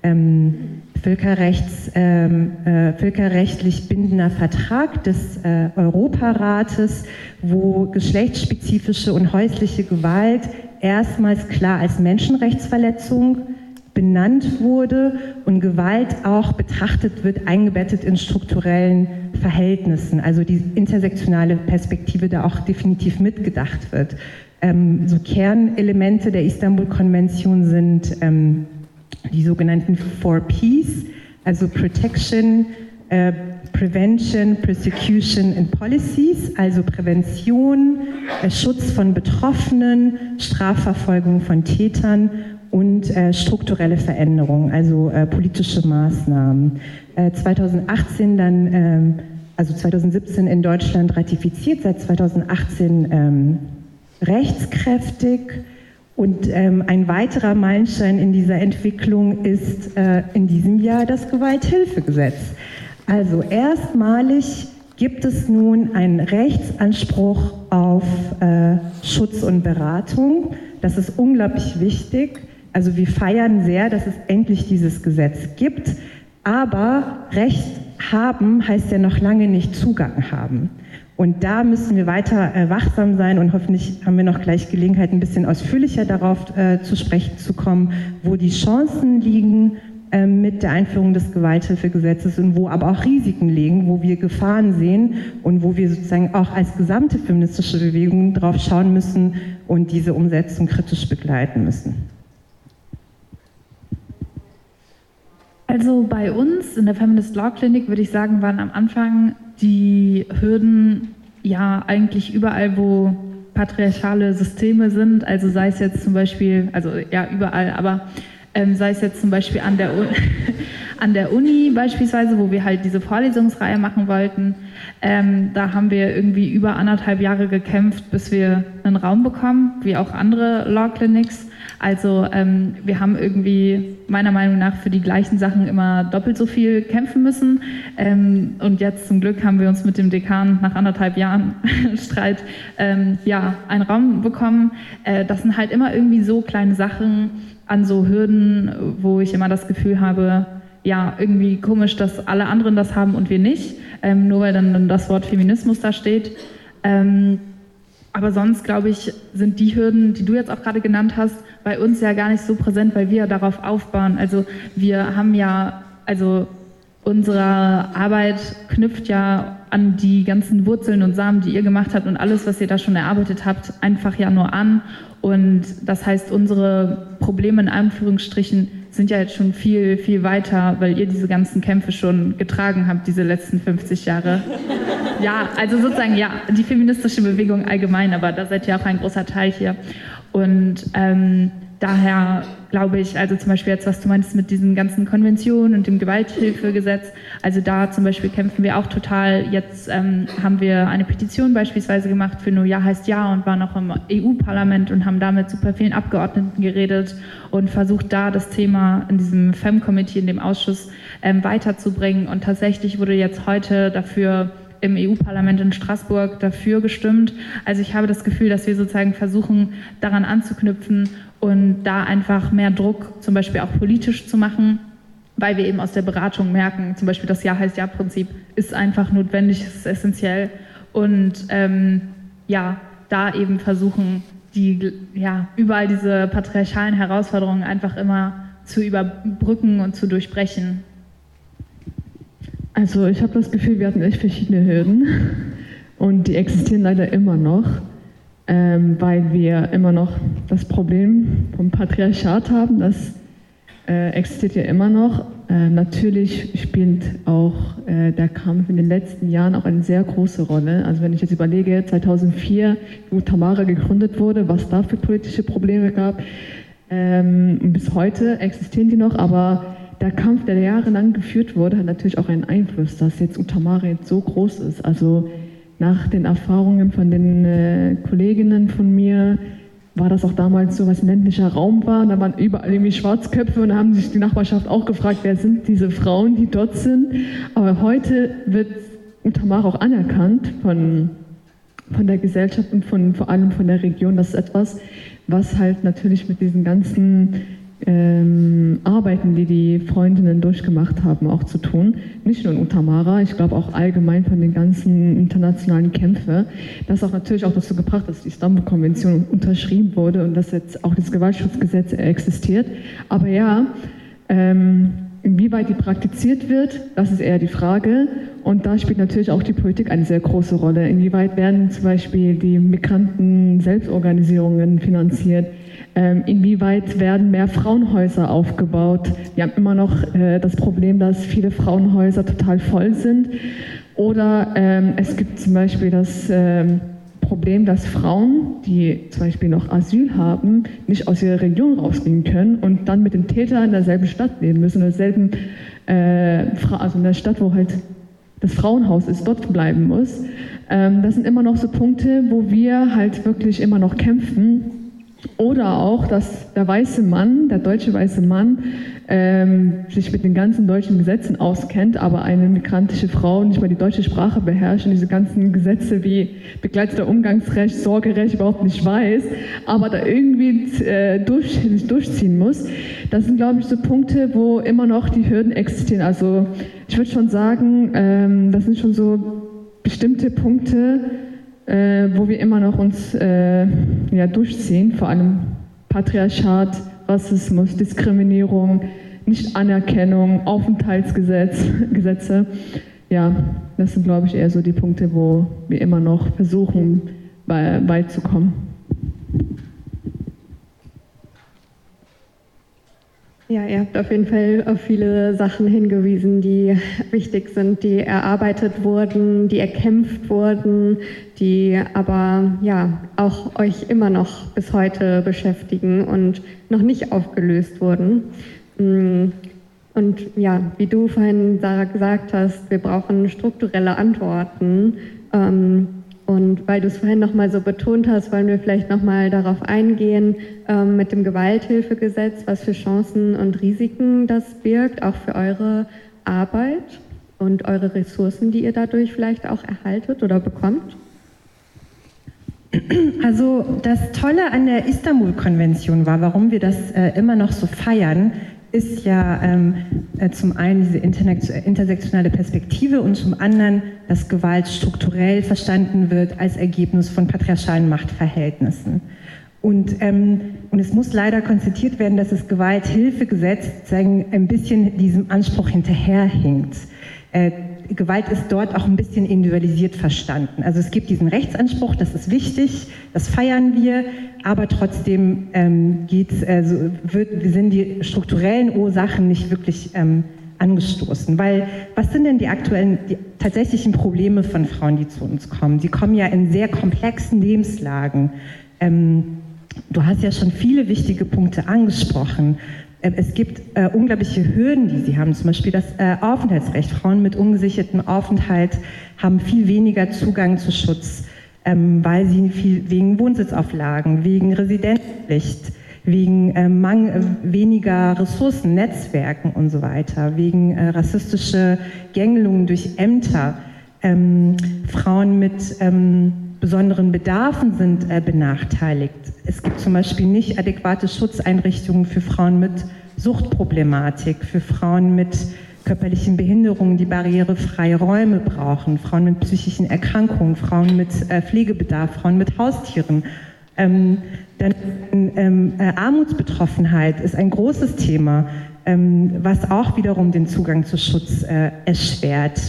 völkerrechtlich bindender Vertrag des Europarates, wo geschlechtsspezifische und häusliche Gewalt erstmals klar als Menschenrechtsverletzung benannt wurde und Gewalt auch betrachtet wird, eingebettet in strukturellen Verhältnissen, also die intersektionale Perspektive da auch definitiv mitgedacht wird. So Kernelemente der Istanbul-Konvention sind die sogenannten 4Ps, also Protection, Prevention, Persecution and Policies, also Prävention, Schutz von Betroffenen, Strafverfolgung von Tätern und strukturelle Veränderungen, also politische Maßnahmen. 2018 dann, also 2017 in Deutschland ratifiziert, seit 2018 rechtskräftig. Und ein weiterer Meilenstein in dieser Entwicklung ist in diesem Jahr das Gewalthilfegesetz. Also erstmalig gibt es nun einen Rechtsanspruch auf Schutz und Beratung. Das ist unglaublich wichtig. Also wir feiern sehr, dass es endlich dieses Gesetz gibt. Aber Recht haben heißt ja noch lange nicht Zugang haben. Und da müssen wir weiter wachsam sein und hoffentlich haben wir noch gleich Gelegenheit, ein bisschen ausführlicher darauf zu sprechen zu kommen, wo die Chancen liegen mit der Einführung des Gewalthilfegesetzes und wo aber auch Risiken liegen, wo wir Gefahren sehen und wo wir sozusagen auch als gesamte feministische Bewegung drauf schauen müssen und diese Umsetzung kritisch begleiten müssen. Also bei uns in der Feminist Law Clinic, würde ich sagen, waren am Anfang die Hürden ja eigentlich überall, wo patriarchale Systeme sind, also sei es jetzt zum Beispiel, also ja überall, aber sei es jetzt zum Beispiel an der Uni beispielsweise, wo wir halt diese Vorlesungsreihe machen wollten, da haben wir irgendwie über 1,5 Jahre gekämpft, bis wir einen Raum bekommen, wie auch andere Law Clinics. Also wir haben irgendwie meiner Meinung nach für die gleichen Sachen immer doppelt so viel kämpfen müssen. Und jetzt zum Glück haben wir uns mit dem Dekan nach 1,5 Jahren Streit ja, einen Raum bekommen. Das sind halt immer irgendwie so kleine Sachen an so Hürden, wo ich immer das Gefühl habe, ja, irgendwie komisch, dass alle anderen das haben und wir nicht, nur weil dann das Wort Feminismus da steht. Aber sonst, glaube ich, sind die Hürden, die du jetzt auch gerade genannt hast, bei uns ja gar nicht so präsent, weil wir darauf aufbauen. Also wir haben ja, also unsere Arbeit knüpft ja an die ganzen Wurzeln und Samen, die ihr gemacht habt und alles, was ihr da schon erarbeitet habt, einfach ja nur an. Und das heißt, unsere Probleme in Anführungsstrichen sind ja jetzt schon viel, viel weiter, weil ihr diese ganzen Kämpfe schon getragen habt, diese letzten 50 Jahre. Ja, also sozusagen, ja, die feministische Bewegung allgemein, aber da seid ihr auch ein großer Teil hier. Und daher glaube ich, also zum Beispiel jetzt, was du meinst mit diesen ganzen Konventionen und dem Gewalthilfegesetz, also da zum Beispiel kämpfen wir auch total. Jetzt haben wir eine Petition beispielsweise gemacht für nur Ja heißt Ja und waren auch im EU-Parlament und haben da mit super vielen Abgeordneten geredet und versucht da das Thema in diesem FEM-Committee, in dem Ausschuss weiterzubringen. Und tatsächlich wurde jetzt heute dafür im EU-Parlament in Straßburg dafür gestimmt. Also ich habe das Gefühl, dass wir sozusagen versuchen, daran anzuknüpfen und da einfach mehr Druck zum Beispiel auch politisch zu machen, weil wir eben aus der Beratung merken, zum Beispiel das Ja heißt Ja-Prinzip ist einfach notwendig, ist essentiell und ja, da eben versuchen, überall diese patriarchalen Herausforderungen einfach immer zu überbrücken und zu durchbrechen. Also ich habe das Gefühl, wir hatten echt verschiedene Hürden und die existieren leider immer noch, weil wir immer noch das Problem vom Patriarchat haben. Das existiert ja immer noch. Natürlich spielt auch der Kampf in den letzten Jahren auch eine sehr große Rolle. Also wenn ich jetzt überlege, 2004, wo Tamara gegründet wurde, was da für politische Probleme gab, bis heute existieren die noch, aber der Kampf, der jahrelang geführt wurde, hat natürlich auch einen Einfluss, dass jetzt Utamara jetzt so groß ist. Also nach den Erfahrungen von den Kolleginnen von mir war das auch damals so, was ein ländlicher Raum war. Da waren überall irgendwie Schwarzköpfe und da haben sich die Nachbarschaft auch gefragt, wer sind diese Frauen, die dort sind. Aber heute wird Utamara auch anerkannt von der Gesellschaft und vor allem von der Region. Das ist etwas, was halt natürlich mit diesen ganzen Arbeiten, die die Freundinnen durchgemacht haben, auch zu tun. Nicht nur in Untermara, ich glaube auch allgemein von den ganzen internationalen Kämpfen. Das auch natürlich auch dazu gebracht, dass die Istanbul-Konvention unterschrieben wurde und dass jetzt auch das Gewaltschutzgesetz existiert. Aber ja, inwieweit die praktiziert wird, das ist eher die Frage. Und da spielt natürlich auch die Politik eine sehr große Rolle. Inwieweit werden zum Beispiel die Migranten-Selbstorganisierungen finanziert? Inwieweit werden mehr Frauenhäuser aufgebaut? Wir haben immer noch das Problem, dass viele Frauenhäuser total voll sind. Oder es gibt zum Beispiel das Problem, dass Frauen, die zum Beispiel noch Asyl haben, nicht aus ihrer Region rausgehen können und dann mit dem Täter in derselben Stadt leben müssen, in derselben, also in der Stadt, wo halt das Frauenhaus ist, dort bleiben muss. Das sind immer noch so Punkte, wo wir halt wirklich immer noch kämpfen. Oder auch, dass der weiße Mann, der deutsche weiße Mann, sich mit den ganzen deutschen Gesetzen auskennt, aber eine migrantische Frau nicht mal die deutsche Sprache beherrscht und diese ganzen Gesetze wie begleiteter Umgangsrecht, Sorgerecht überhaupt nicht weiß, aber da irgendwie sich durchziehen muss. Das sind, glaube ich, so Punkte, wo immer noch die Hürden existieren. Also ich würde schon sagen, das sind schon so bestimmte Punkte, wo wir immer noch uns durchziehen, vor allem Patriarchat, Rassismus, Diskriminierung, Nichtanerkennung, Aufenthaltsgesetze. Ja, das sind, glaube ich, eher so die Punkte, wo wir immer noch versuchen, beizukommen. Ja, ihr habt auf jeden Fall auf viele Sachen hingewiesen, die wichtig sind, die erarbeitet wurden, die erkämpft wurden, die aber ja auch euch immer noch bis heute beschäftigen und noch nicht aufgelöst wurden. Und ja, wie du vorhin, Sarah, gesagt hast, wir brauchen strukturelle Antworten. Und weil du es vorhin nochmal so betont hast, wollen wir vielleicht nochmal darauf eingehen, mit dem Gewalthilfegesetz, was für Chancen und Risiken das birgt, auch für eure Arbeit und eure Ressourcen, die ihr dadurch vielleicht auch erhaltet oder bekommt. Also das Tolle an der Istanbul-Konvention war, warum wir das immer noch so feiern, ist ja zum einen diese intersektionale Perspektive und zum anderen, dass Gewalt strukturell verstanden wird als Ergebnis von patriarchalen Machtverhältnissen. Und es muss leider konstatiert werden, dass das Gewalthilfegesetz sozusagen ein bisschen diesem Anspruch hinterherhinkt. Gewalt ist dort auch ein bisschen individualisiert verstanden. Also es gibt diesen Rechtsanspruch, das ist wichtig, das feiern wir, aber trotzdem sind die strukturellen Ursachen nicht wirklich angestoßen. Weil was sind denn die tatsächlichen Probleme von Frauen, die zu uns kommen? Sie kommen ja in sehr komplexen Lebenslagen. Du hast ja schon viele wichtige Punkte angesprochen. Es gibt unglaubliche Hürden, die sie haben, zum Beispiel das Aufenthaltsrecht. Frauen mit ungesichertem Aufenthalt haben viel weniger Zugang zu Schutz, weil sie wegen Wohnsitzauflagen, wegen Residenzpflicht, wegen weniger Ressourcen, Netzwerken und so weiter, wegen rassistischer Gängelungen durch Ämter. Frauen mit besonderen Bedarfen sind benachteiligt. Es gibt zum Beispiel nicht adäquate Schutzeinrichtungen für Frauen mit Suchtproblematik, für Frauen mit körperlichen Behinderungen, die barrierefreie Räume brauchen, Frauen mit psychischen Erkrankungen, Frauen mit Pflegebedarf, Frauen mit Haustieren. Armutsbetroffenheit ist ein großes Thema, was auch wiederum den Zugang zu Schutz erschwert.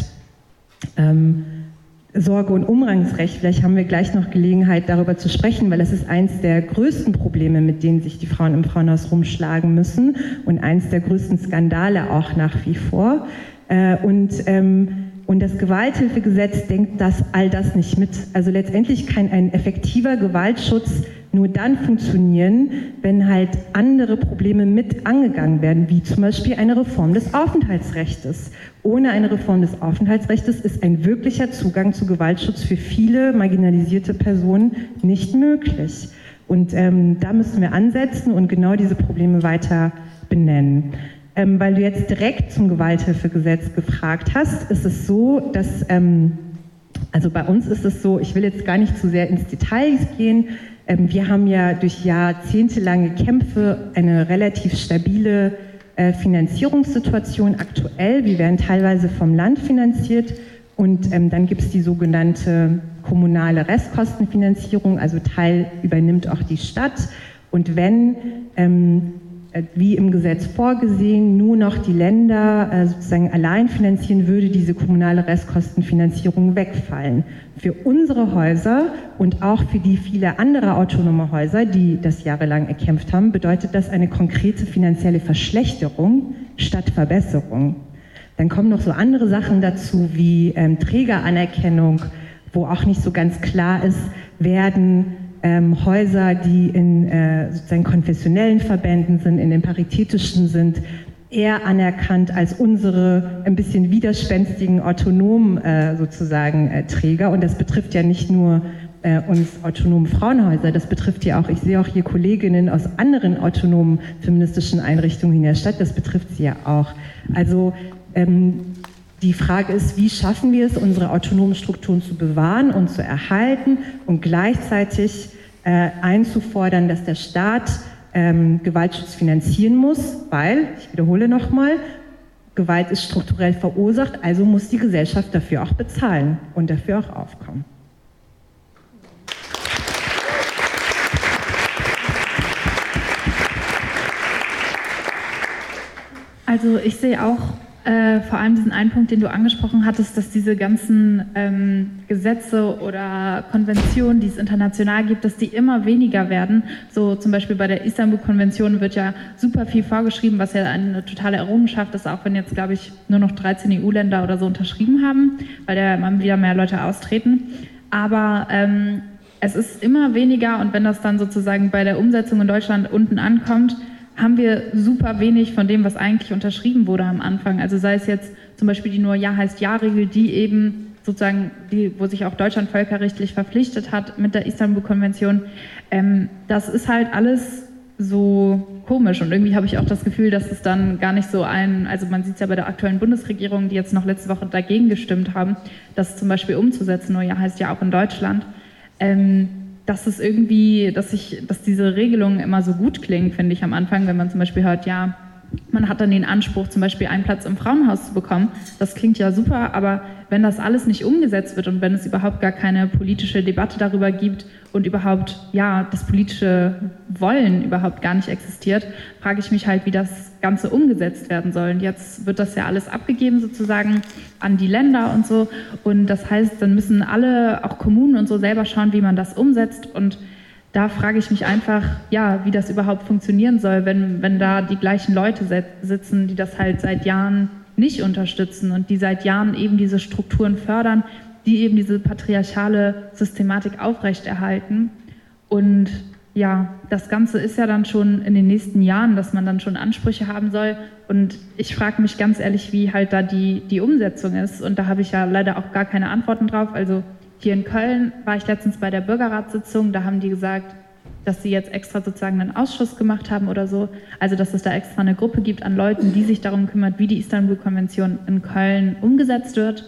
Sorge- und Umgangsrecht, vielleicht haben wir gleich noch Gelegenheit, darüber zu sprechen, weil das ist eins der größten Probleme, mit denen sich die Frauen im Frauenhaus rumschlagen müssen und eins der größten Skandale auch nach wie vor. Und das Gewalthilfegesetz denkt all das nicht mit. Also letztendlich kann ein effektiver Gewaltschutz nur dann funktionieren, wenn halt andere Probleme mit angegangen werden, wie zum Beispiel eine Reform des Aufenthaltsrechts. Ohne eine Reform des Aufenthaltsrechts ist ein wirklicher Zugang zu Gewaltschutz für viele marginalisierte Personen nicht möglich. Und da müssen wir ansetzen und genau diese Probleme weiter benennen. Weil du jetzt direkt zum Gewalthilfegesetz gefragt hast, ist es so, dass, also bei uns ist es so, ich will jetzt gar nicht zu sehr ins Detail gehen, Wir haben ja durch jahrzehntelange Kämpfe eine relativ stabile Finanzierungssituation aktuell. Wir werden teilweise vom Land finanziert und dann gibt es die sogenannte kommunale Restkostenfinanzierung, also Teil übernimmt auch die Stadt. Und wenn, wie im Gesetz vorgesehen, nur noch die Länder sozusagen allein finanzieren, würde diese kommunale Restkostenfinanzierung wegfallen. Für unsere Häuser und auch für die viele andere autonome Häuser, die das jahrelang erkämpft haben, bedeutet das eine konkrete finanzielle Verschlechterung statt Verbesserung. Dann kommen noch so andere Sachen dazu wie Trägeranerkennung, wo auch nicht so ganz klar ist, werden Häuser, die in sozusagen konfessionellen Verbänden sind, in den paritätischen sind, eher anerkannt als unsere ein bisschen widerspenstigen autonomen sozusagen Träger. Und das betrifft ja nicht nur uns autonomen Frauenhäuser, das betrifft ja auch, ich sehe auch hier Kolleginnen aus anderen autonomen feministischen Einrichtungen in der Stadt, das betrifft sie ja auch. Also die Frage ist, wie schaffen wir es, unsere autonomen Strukturen zu bewahren und zu erhalten und gleichzeitig einzufordern, dass der Staat Gewaltschutz finanzieren muss, weil, ich wiederhole nochmal, Gewalt ist strukturell verursacht, also muss die Gesellschaft dafür auch bezahlen und dafür auch aufkommen. Also ich sehe auch vor allem diesen einen Punkt, den du angesprochen hattest, dass diese ganzen Gesetze oder Konventionen, die es international gibt, dass die immer weniger werden. So zum Beispiel bei der Istanbul-Konvention wird ja super viel vorgeschrieben, was ja eine totale Errungenschaft ist, auch wenn jetzt, glaube ich, nur noch 13 EU-Länder oder so unterschrieben haben, weil da immer wieder mehr Leute austreten. Aber es ist immer weniger und wenn das dann sozusagen bei der Umsetzung in Deutschland unten ankommt, haben wir super wenig von dem, was eigentlich unterschrieben wurde am Anfang. Also sei es jetzt zum Beispiel die Nur-Ja-heißt-Ja-Regel, die eben sozusagen, wo sich auch Deutschland völkerrechtlich verpflichtet hat mit der Istanbul-Konvention. Das ist halt alles so komisch und irgendwie habe ich auch das Gefühl, dass es dann gar nicht so also man sieht es ja bei der aktuellen Bundesregierung, die jetzt noch letzte Woche dagegen gestimmt haben, das zum Beispiel umzusetzen, Nur-Ja-heißt-Ja auch in Deutschland. Dass es irgendwie, dass diese Regelungen immer so gut klingen, finde ich am Anfang, wenn man zum Beispiel hört, ja, man hat dann den Anspruch, zum Beispiel einen Platz im Frauenhaus zu bekommen. Das klingt ja super, aber wenn das alles nicht umgesetzt wird und wenn es überhaupt gar keine politische Debatte darüber gibt und überhaupt, ja, das politische Wollen überhaupt gar nicht existiert, frage ich mich halt, wie das Ganze umgesetzt werden soll. Und jetzt wird das ja alles abgegeben sozusagen an die Länder und so. Und das heißt, dann müssen alle, auch Kommunen und so, selber schauen, wie man das umsetzt. Und da frage ich mich einfach, ja, wie das überhaupt funktionieren soll, wenn da die gleichen Leute sitzen, die das halt seit Jahren nicht unterstützen und die seit Jahren eben diese Strukturen fördern, die eben diese patriarchale Systematik aufrechterhalten. Und ja, das Ganze ist ja dann schon in den nächsten Jahren, dass man dann schon Ansprüche haben soll. Und ich frage mich ganz ehrlich, wie halt da die Umsetzung ist. Und da habe ich ja leider auch gar keine Antworten drauf. Also hier in Köln war ich letztens bei der Bürgerratssitzung, da haben die gesagt, dass sie jetzt extra sozusagen einen Ausschuss gemacht haben oder so. Also dass es da extra eine Gruppe gibt an Leuten, die sich darum kümmert, wie die Istanbul-Konvention in Köln umgesetzt wird.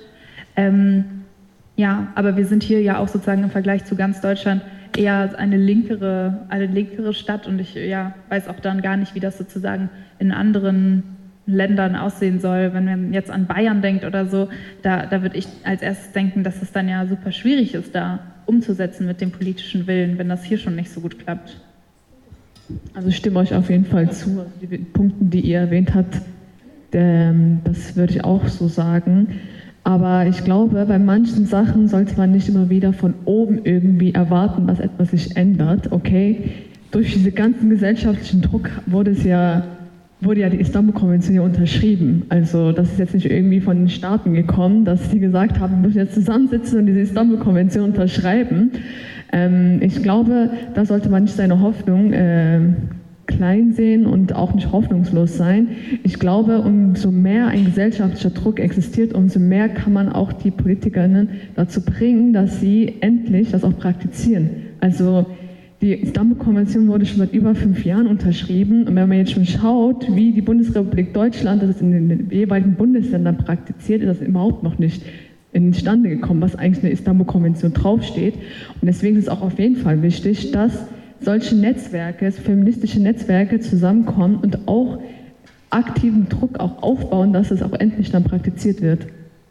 Ja, aber wir sind hier ja auch sozusagen im Vergleich zu ganz Deutschland eher eine linkere Stadt und ich weiß auch dann gar nicht, wie das sozusagen in anderen Ländern aussehen soll. Wenn man jetzt an Bayern denkt oder so, da würde ich als erstes denken, dass es dann ja super schwierig ist, da umzusetzen mit dem politischen Willen, wenn das hier schon nicht so gut klappt. Also ich stimme euch auf jeden Fall zu. Die Punkte, die ihr erwähnt habt, das würde ich auch so sagen. Aber ich glaube, bei manchen Sachen sollte man nicht immer wieder von oben irgendwie erwarten, dass etwas sich ändert. Okay, durch diesen ganzen gesellschaftlichen Druck wurde ja die Istanbul-Konvention unterschrieben. Also das ist jetzt nicht irgendwie von den Staaten gekommen, dass die gesagt haben, wir müssen jetzt zusammensitzen und diese Istanbul-Konvention unterschreiben. Ich glaube, da sollte man nicht seine Hoffnung klein sehen und auch nicht hoffnungslos sein. Ich glaube, umso mehr ein gesellschaftlicher Druck existiert, umso mehr kann man auch die Politikerinnen dazu bringen, dass sie endlich das auch praktizieren. Also die Istanbul-Konvention wurde schon seit über 5 Jahren unterschrieben und wenn man jetzt schon schaut, wie die Bundesrepublik Deutschland das in den jeweiligen Bundesländern praktiziert, ist das überhaupt noch nicht instande gekommen, was eigentlich in der Istanbul-Konvention draufsteht. Und deswegen ist es auch auf jeden Fall wichtig, dass solche Netzwerke, feministische Netzwerke zusammenkommen und auch aktiven Druck auch aufbauen, dass es auch endlich dann praktiziert wird.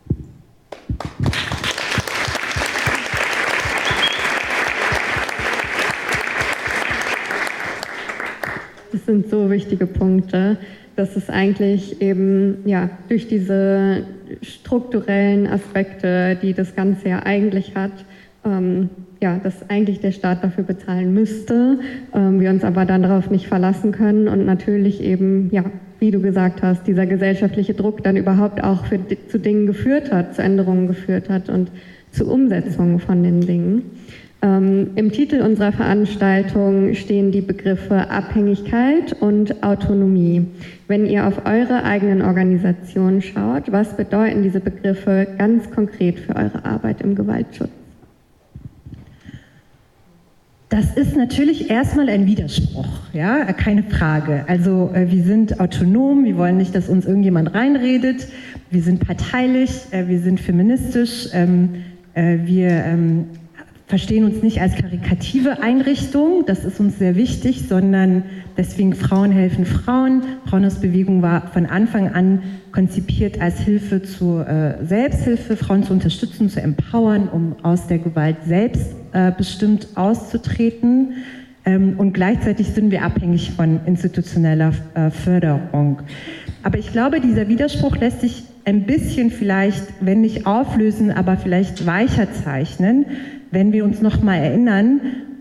Das sind so wichtige Punkte, dass es eigentlich eben durch diese strukturellen Aspekte, die das Ganze ja eigentlich hat, dass eigentlich der Staat dafür bezahlen müsste, wir uns aber dann darauf nicht verlassen können und natürlich eben, wie du gesagt hast, dieser gesellschaftliche Druck dann überhaupt auch zu Dingen geführt hat, zu Änderungen geführt hat und zu Umsetzungen von den Dingen. Im Titel unserer Veranstaltung stehen die Begriffe Abhängigkeit und Autonomie. Wenn ihr auf eure eigenen Organisationen schaut, was bedeuten diese Begriffe ganz konkret für eure Arbeit im Gewaltschutz? Das ist natürlich erstmal ein Widerspruch, ja, keine Frage. Also wir sind autonom, wir wollen nicht, dass uns irgendjemand reinredet, wir sind parteilich, wir sind feministisch, wir verstehen uns nicht als karitative Einrichtung, das ist uns sehr wichtig, sondern deswegen Frauen helfen Frauen. Frauenhausbewegung war von Anfang an konzipiert als Hilfe zur Selbsthilfe, Frauen zu unterstützen, zu empowern, um aus der Gewalt selbstbestimmt auszutreten. Und gleichzeitig sind wir abhängig von institutioneller Förderung. Aber ich glaube, dieser Widerspruch lässt sich ein bisschen vielleicht, wenn nicht auflösen, aber vielleicht weicher zeichnen, wenn wir uns noch mal erinnern,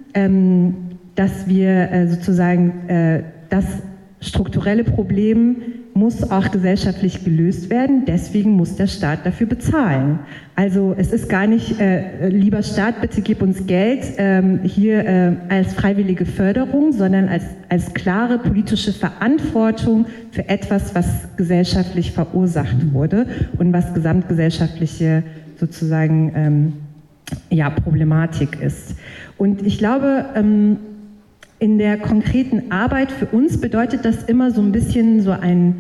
dass wir sozusagen das strukturelle Problem muss auch gesellschaftlich gelöst werden, deswegen muss der Staat dafür bezahlen. Also es ist gar nicht, lieber Staat, bitte gib uns Geld hier als freiwillige Förderung, sondern als klare politische Verantwortung für etwas, was gesellschaftlich verursacht wurde und was gesamtgesellschaftliche sozusagen Problematik ist. Und ich glaube, in der konkreten Arbeit für uns bedeutet das immer so ein bisschen so ein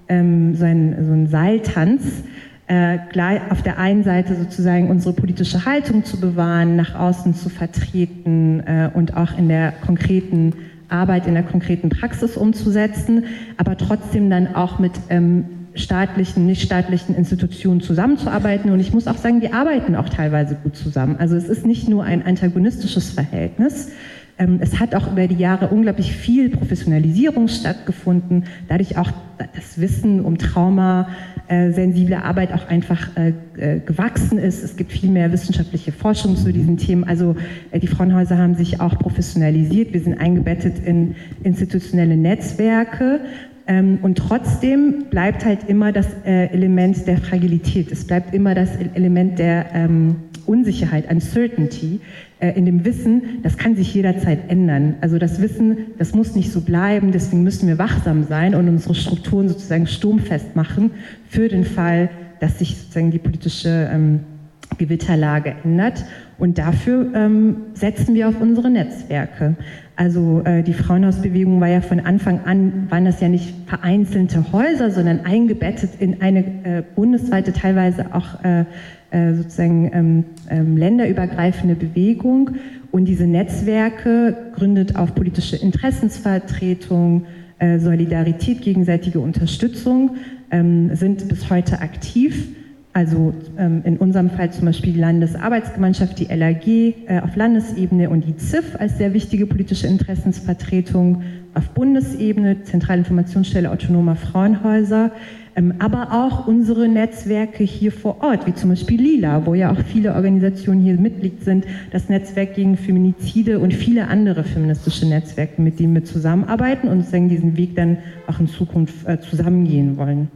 Seiltanz, gleich auf der einen Seite sozusagen unsere politische Haltung zu bewahren, nach außen zu vertreten und auch in der konkreten Arbeit, in der konkreten Praxis umzusetzen, aber trotzdem dann auch mit staatlichen, nichtstaatlichen Institutionen zusammenzuarbeiten. Und ich muss auch sagen, wir arbeiten auch teilweise gut zusammen. Also es ist nicht nur ein antagonistisches Verhältnis. Es hat auch über die Jahre unglaublich viel Professionalisierung stattgefunden, dadurch auch das Wissen um Trauma, sensible Arbeit auch einfach gewachsen ist. Es gibt viel mehr wissenschaftliche Forschung zu diesen Themen. Also die Frauenhäuser haben sich auch professionalisiert. Wir sind eingebettet in institutionelle Netzwerke. Und trotzdem bleibt halt immer das Element der Fragilität. Es bleibt immer das Element der Unsicherheit, Uncertainty, in dem Wissen, das kann sich jederzeit ändern. Also das Wissen, das muss nicht so bleiben, deswegen müssen wir wachsam sein und unsere Strukturen sozusagen sturmfest machen für den Fall, dass sich sozusagen die politische Gewitterlage ändert. Und dafür setzen wir auf unsere Netzwerke. Also die Frauenhausbewegung war ja von Anfang an, waren das ja nicht vereinzelte Häuser, sondern eingebettet in eine bundesweite, teilweise auch sozusagen länderübergreifende Bewegung. Und diese Netzwerke, gründet auf politische Interessensvertretung, Solidarität, gegenseitige Unterstützung, sind bis heute aktiv. Also in unserem Fall zum Beispiel die Landesarbeitsgemeinschaft, die LAG auf Landesebene und die ZIF als sehr wichtige politische Interessensvertretung auf Bundesebene, Zentrale Informationsstelle autonomer Frauenhäuser, aber auch unsere Netzwerke hier vor Ort, wie zum Beispiel Lila, wo ja auch viele Organisationen hier Mitglied sind, das Netzwerk gegen Feminizide und viele andere feministische Netzwerke, mit denen wir zusammenarbeiten und sozusagen diesen Weg dann auch in Zukunft zusammengehen wollen.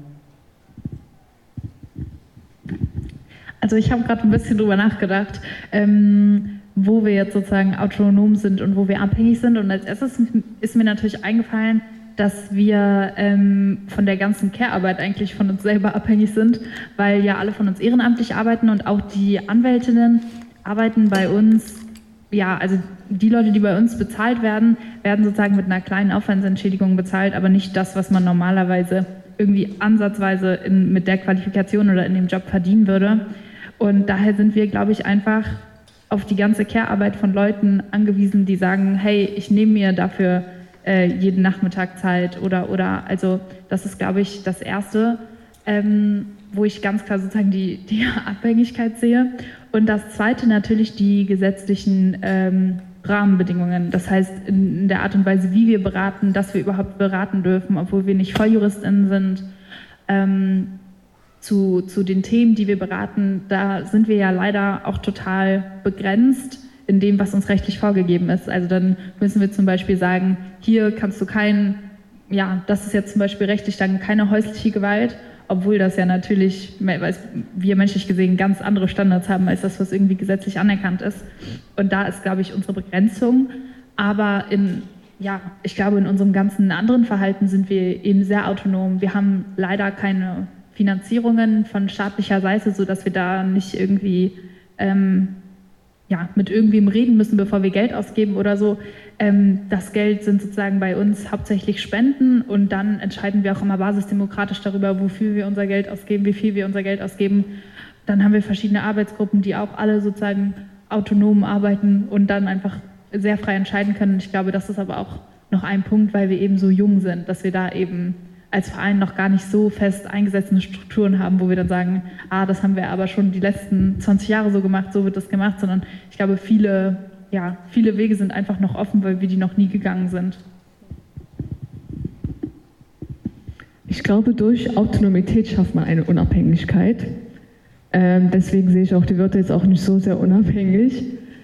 Also ich habe gerade ein bisschen drüber nachgedacht, wo wir jetzt sozusagen autonom sind und wo wir abhängig sind. Und als erstes ist mir natürlich eingefallen, dass wir von der ganzen Care-Arbeit eigentlich von uns selber abhängig sind, weil ja alle von uns ehrenamtlich arbeiten und auch die Anwältinnen arbeiten bei uns. Ja, also die Leute, die bei uns bezahlt werden, werden sozusagen mit einer kleinen Aufwandsentschädigung bezahlt, aber nicht das, was man normalerweise irgendwie ansatzweise mit der Qualifikation oder in dem Job verdienen würde. Und daher sind wir, glaube ich, einfach auf die ganze Care-Arbeit von Leuten angewiesen, die sagen, hey, ich nehme mir dafür jeden Nachmittag Zeit oder also das ist, glaube ich, das Erste, wo ich ganz klar sozusagen die Abhängigkeit sehe. Und das Zweite natürlich die gesetzlichen Rahmenbedingungen. Das heißt, in der Art und Weise, wie wir beraten, dass wir überhaupt beraten dürfen, obwohl wir nicht VolljuristInnen sind. Zu den Themen, die wir beraten, da sind wir ja leider auch total begrenzt in dem, was uns rechtlich vorgegeben ist. Also dann müssen wir zum Beispiel sagen, hier kannst du das ist jetzt zum Beispiel rechtlich dann keine häusliche Gewalt, obwohl das ja natürlich, weil wir menschlich gesehen ganz andere Standards haben, als das, was irgendwie gesetzlich anerkannt ist. Und da ist, glaube ich, unsere Begrenzung. Aber ich glaube, in unserem ganzen anderen Verhalten sind wir eben sehr autonom. Wir haben leider keine Finanzierungen von staatlicher Seite, sodass wir da nicht irgendwie mit irgendwem reden müssen, bevor wir Geld ausgeben oder so. Das Geld sind sozusagen bei uns hauptsächlich Spenden und dann entscheiden wir auch immer basisdemokratisch darüber, wofür wir unser Geld ausgeben, wie viel wir unser Geld ausgeben. Dann haben wir verschiedene Arbeitsgruppen, die auch alle sozusagen autonom arbeiten und dann einfach sehr frei entscheiden können. Ich glaube, das ist aber auch noch ein Punkt, weil wir eben so jung sind, dass wir da eben als Verein noch gar nicht so fest eingesetzte Strukturen haben, wo wir dann sagen, das haben wir aber schon die letzten 20 Jahre so gemacht, so wird das gemacht, sondern ich glaube, viele Wege sind einfach noch offen, weil wir die noch nie gegangen sind. Ich glaube, durch Autonomität schafft man eine Unabhängigkeit. Deswegen sehe ich auch die Wörter jetzt auch nicht so sehr unabhängig,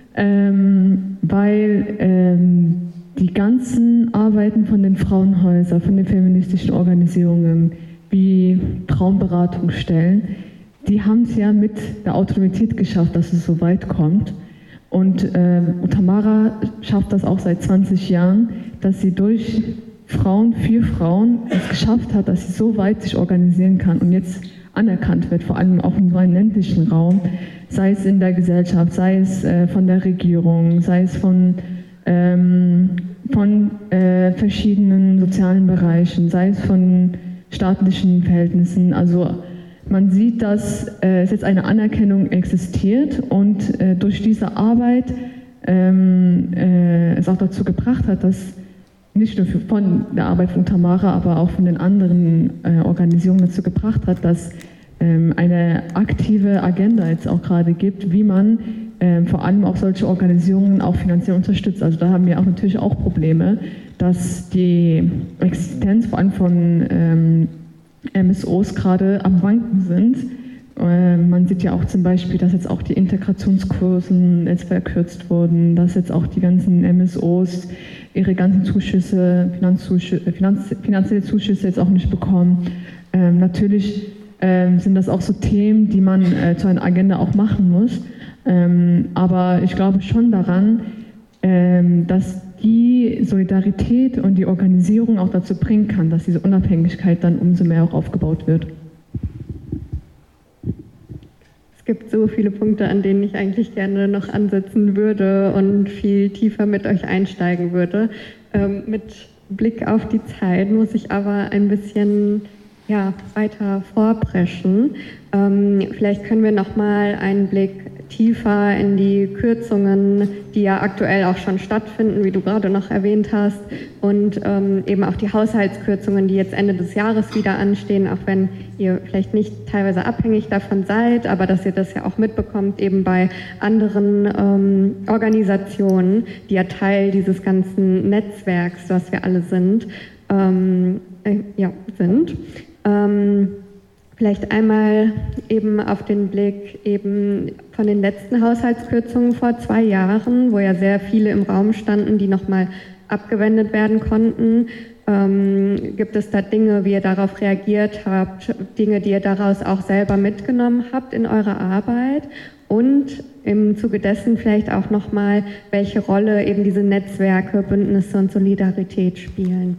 weil die ganzen Arbeiten von den Frauenhäusern, von den feministischen Organisationen, wie Frauenberatungsstellen, die haben es ja mit der Autonomität geschafft, dass es so weit kommt. Und Tamara schafft das auch seit 20 Jahren, dass sie durch Frauen, für Frauen es geschafft hat, dass sie so weit sich organisieren kann und jetzt anerkannt wird, vor allem auch im ländlichen Raum, sei es in der Gesellschaft, sei es von der Regierung, sei es von verschiedenen sozialen Bereichen, sei es von staatlichen Verhältnissen. Also man sieht, dass es jetzt eine Anerkennung existiert und durch diese Arbeit es auch dazu gebracht hat, dass nicht nur von der Arbeit von Tamara, aber auch von den anderen Organisationen dazu gebracht hat, dass eine aktive Agenda jetzt auch gerade gibt, wie man vor allem auch solche Organisationen auch finanziell unterstützt. Also da haben wir auch natürlich auch Probleme, dass die Existenz vor allem von MSOs gerade am Wanken sind. Man sieht ja auch zum Beispiel, dass jetzt auch die Integrationskurse jetzt verkürzt wurden, dass jetzt auch die ganzen MSOs ihre ganzen Zuschüsse, finanzielle Zuschüsse jetzt auch nicht bekommen. Natürlich sind das auch so Themen, die man zu einer Agenda auch machen muss. Aber ich glaube schon daran, dass die Solidarität und die Organisierung auch dazu bringen kann, dass diese Unabhängigkeit dann umso mehr auch aufgebaut wird. Es gibt so viele Punkte, an denen ich eigentlich gerne noch ansetzen würde und viel tiefer mit euch einsteigen würde. Mit Blick auf die Zeit muss ich aber ein bisschen weiter vorpreschen. Vielleicht können wir noch mal einen Blick tiefer in die Kürzungen, die ja aktuell auch schon stattfinden, wie du gerade noch erwähnt hast, und eben auch die Haushaltskürzungen, die jetzt Ende des Jahres wieder anstehen, auch wenn ihr vielleicht nicht teilweise abhängig davon seid, aber dass ihr das ja auch mitbekommt, eben bei anderen Organisationen, die ja Teil dieses ganzen Netzwerks, was wir alle sind, vielleicht einmal eben auf den Blick eben von den letzten Haushaltskürzungen vor 2 Jahren, wo ja sehr viele im Raum standen, die nochmal abgewendet werden konnten. Gibt es da Dinge, wie ihr darauf reagiert habt, Dinge, die ihr daraus auch selber mitgenommen habt in eurer Arbeit? Und im Zuge dessen vielleicht auch nochmal, welche Rolle eben diese Netzwerke, Bündnisse und Solidarität spielen?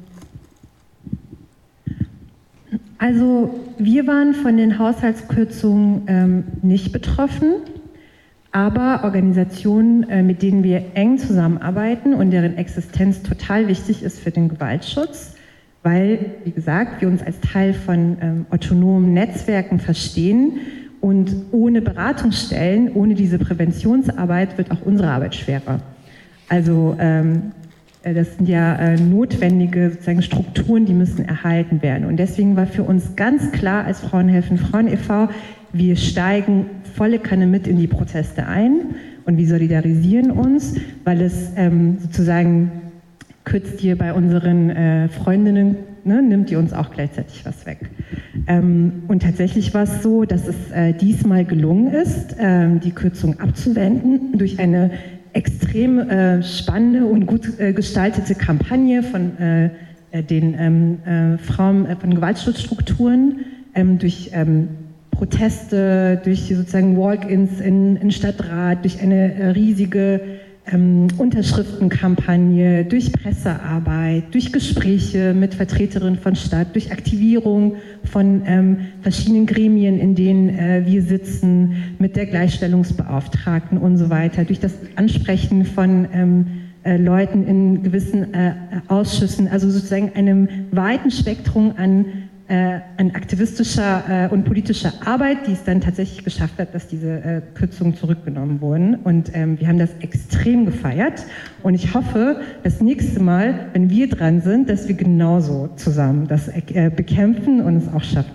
Also wir waren von den Haushaltskürzungen nicht betroffen, aber Organisationen, mit denen wir eng zusammenarbeiten und deren Existenz total wichtig ist für den Gewaltschutz, weil, wie gesagt, wir uns als Teil von autonomen Netzwerken verstehen Und ohne Beratungsstellen, ohne diese Präventionsarbeit wird auch unsere Arbeit schwerer. Also das sind ja notwendige sozusagen Strukturen, die müssen erhalten werden. Und deswegen war für uns ganz klar als Frauen helfen Frauen e.V., wir steigen volle Kanne mit in die Proteste ein und wir solidarisieren uns, weil es sozusagen kürzt hier bei unseren Freundinnen, ne, nimmt ihr uns auch gleichzeitig was weg. Und tatsächlich war es so, dass es diesmal gelungen ist, die Kürzung abzuwenden durch eine extrem spannende und gut gestaltete Kampagne von den Frauen von Gewaltschutzstrukturen, durch Proteste, durch sozusagen Walk-ins in Stadtrat, durch eine riesige Unterschriftenkampagne, durch Pressearbeit, durch Gespräche mit Vertreterinnen von Stadt, durch Aktivierung von verschiedenen Gremien, in denen wir sitzen, mit der Gleichstellungsbeauftragten und so weiter, durch das Ansprechen von Leuten in gewissen Ausschüssen, also sozusagen einem weiten Spektrum an aktivistischer und politischer Arbeit, die es dann tatsächlich geschafft hat, dass diese Kürzungen zurückgenommen wurden. Und wir haben das extrem gefeiert. Und ich hoffe, das nächste Mal, wenn wir dran sind, dass wir genauso zusammen das bekämpfen und es auch schaffen.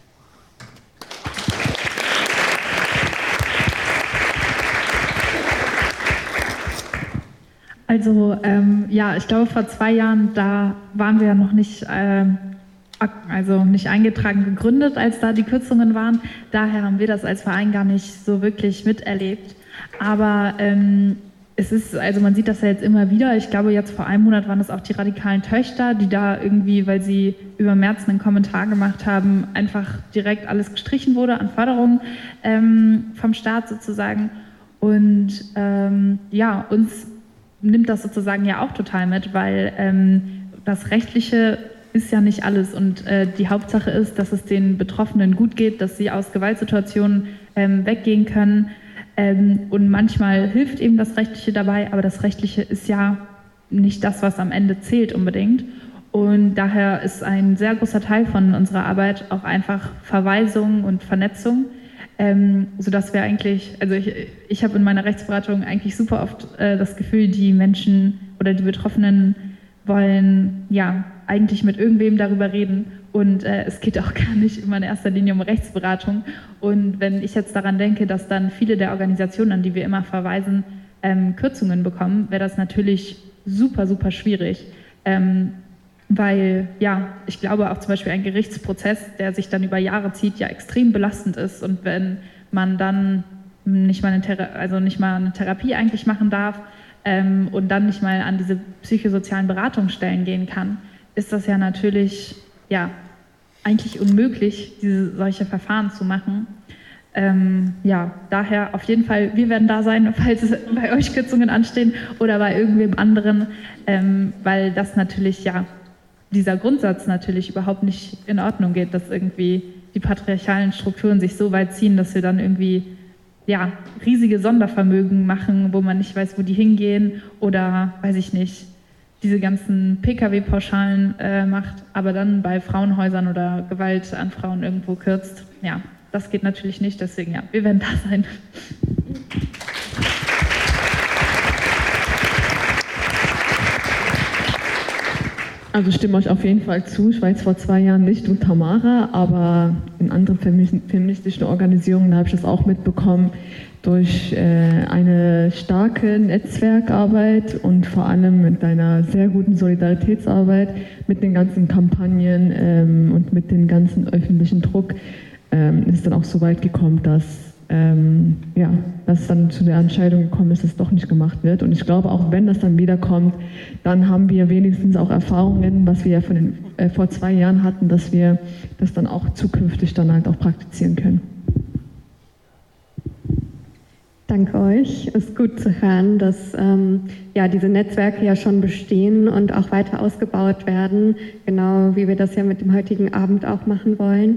Also ja, ich glaube, vor 2 Jahren, da waren wir ja noch nicht nicht eingetragen gegründet, als da die Kürzungen waren. Daher haben wir das als Verein gar nicht so wirklich miterlebt. Aber es ist, also man sieht das ja jetzt immer wieder. Ich glaube, jetzt vor einem Monat waren es auch die radikalen Töchter, die da irgendwie, weil sie über März einen Kommentar gemacht haben, einfach direkt alles gestrichen wurde an Förderung vom Staat sozusagen. Und ja, uns nimmt das sozusagen ja auch total mit, weil das Rechtliche ist ja nicht alles und die Hauptsache ist, dass es den Betroffenen gut geht, dass sie aus Gewaltsituationen weggehen können und manchmal hilft eben das Rechtliche dabei, aber das Rechtliche ist ja nicht das, was am Ende zählt unbedingt und daher ist ein sehr großer Teil von unserer Arbeit auch einfach Verweisung und Vernetzung, sodass wir eigentlich, also ich habe in meiner Rechtsberatung eigentlich super oft das Gefühl, die Menschen oder die Betroffenen wollen ja eigentlich mit irgendwem darüber reden und es geht auch gar nicht immer in erster Linie um Rechtsberatung und wenn ich jetzt daran denke, dass dann viele der Organisationen, an die wir immer verweisen, Kürzungen bekommen, wäre das natürlich super, super schwierig, weil ja, ich glaube auch zum Beispiel ein Gerichtsprozess, der sich dann über Jahre zieht, ja extrem belastend ist und wenn man dann nicht mal eine Therapie eigentlich machen darf und dann nicht mal an diese psychosozialen Beratungsstellen gehen kann, ist das ja natürlich ja, eigentlich unmöglich, solche Verfahren zu machen. Ja, daher auf jeden Fall, wir werden da sein, falls bei euch Kürzungen anstehen oder bei irgendwem anderen, weil das natürlich, ja, dieser Grundsatz natürlich überhaupt nicht in Ordnung geht, dass irgendwie die patriarchalen Strukturen sich so weit ziehen, dass wir dann irgendwie ja, riesige Sondervermögen machen, wo man nicht weiß, wo die hingehen oder, weiß ich nicht, diese ganzen Pkw-Pauschalen macht, aber dann bei Frauenhäusern oder Gewalt an Frauen irgendwo kürzt. Ja, das geht natürlich nicht, deswegen ja, wir werden da sein. Also ich stimme euch auf jeden Fall zu. Ich war jetzt vor 2 Jahren nicht und Tamara, aber in anderen feministischen Organisierungen, da habe ich das auch mitbekommen, durch eine starke Netzwerkarbeit und vor allem mit einer sehr guten Solidaritätsarbeit mit den ganzen Kampagnen und mit dem ganzen öffentlichen Druck ist dann auch so weit gekommen, dass es dann zu der Entscheidung gekommen ist, dass es doch nicht gemacht wird. Und ich glaube, auch wenn das dann wiederkommt, dann haben wir wenigstens auch Erfahrungen, was wir ja vor 2 Jahren hatten, dass wir das dann auch zukünftig dann halt auch praktizieren können. Danke euch. Es ist gut zu hören, dass diese Netzwerke ja schon bestehen und auch weiter ausgebaut werden, genau wie wir das ja mit dem heutigen Abend auch machen wollen.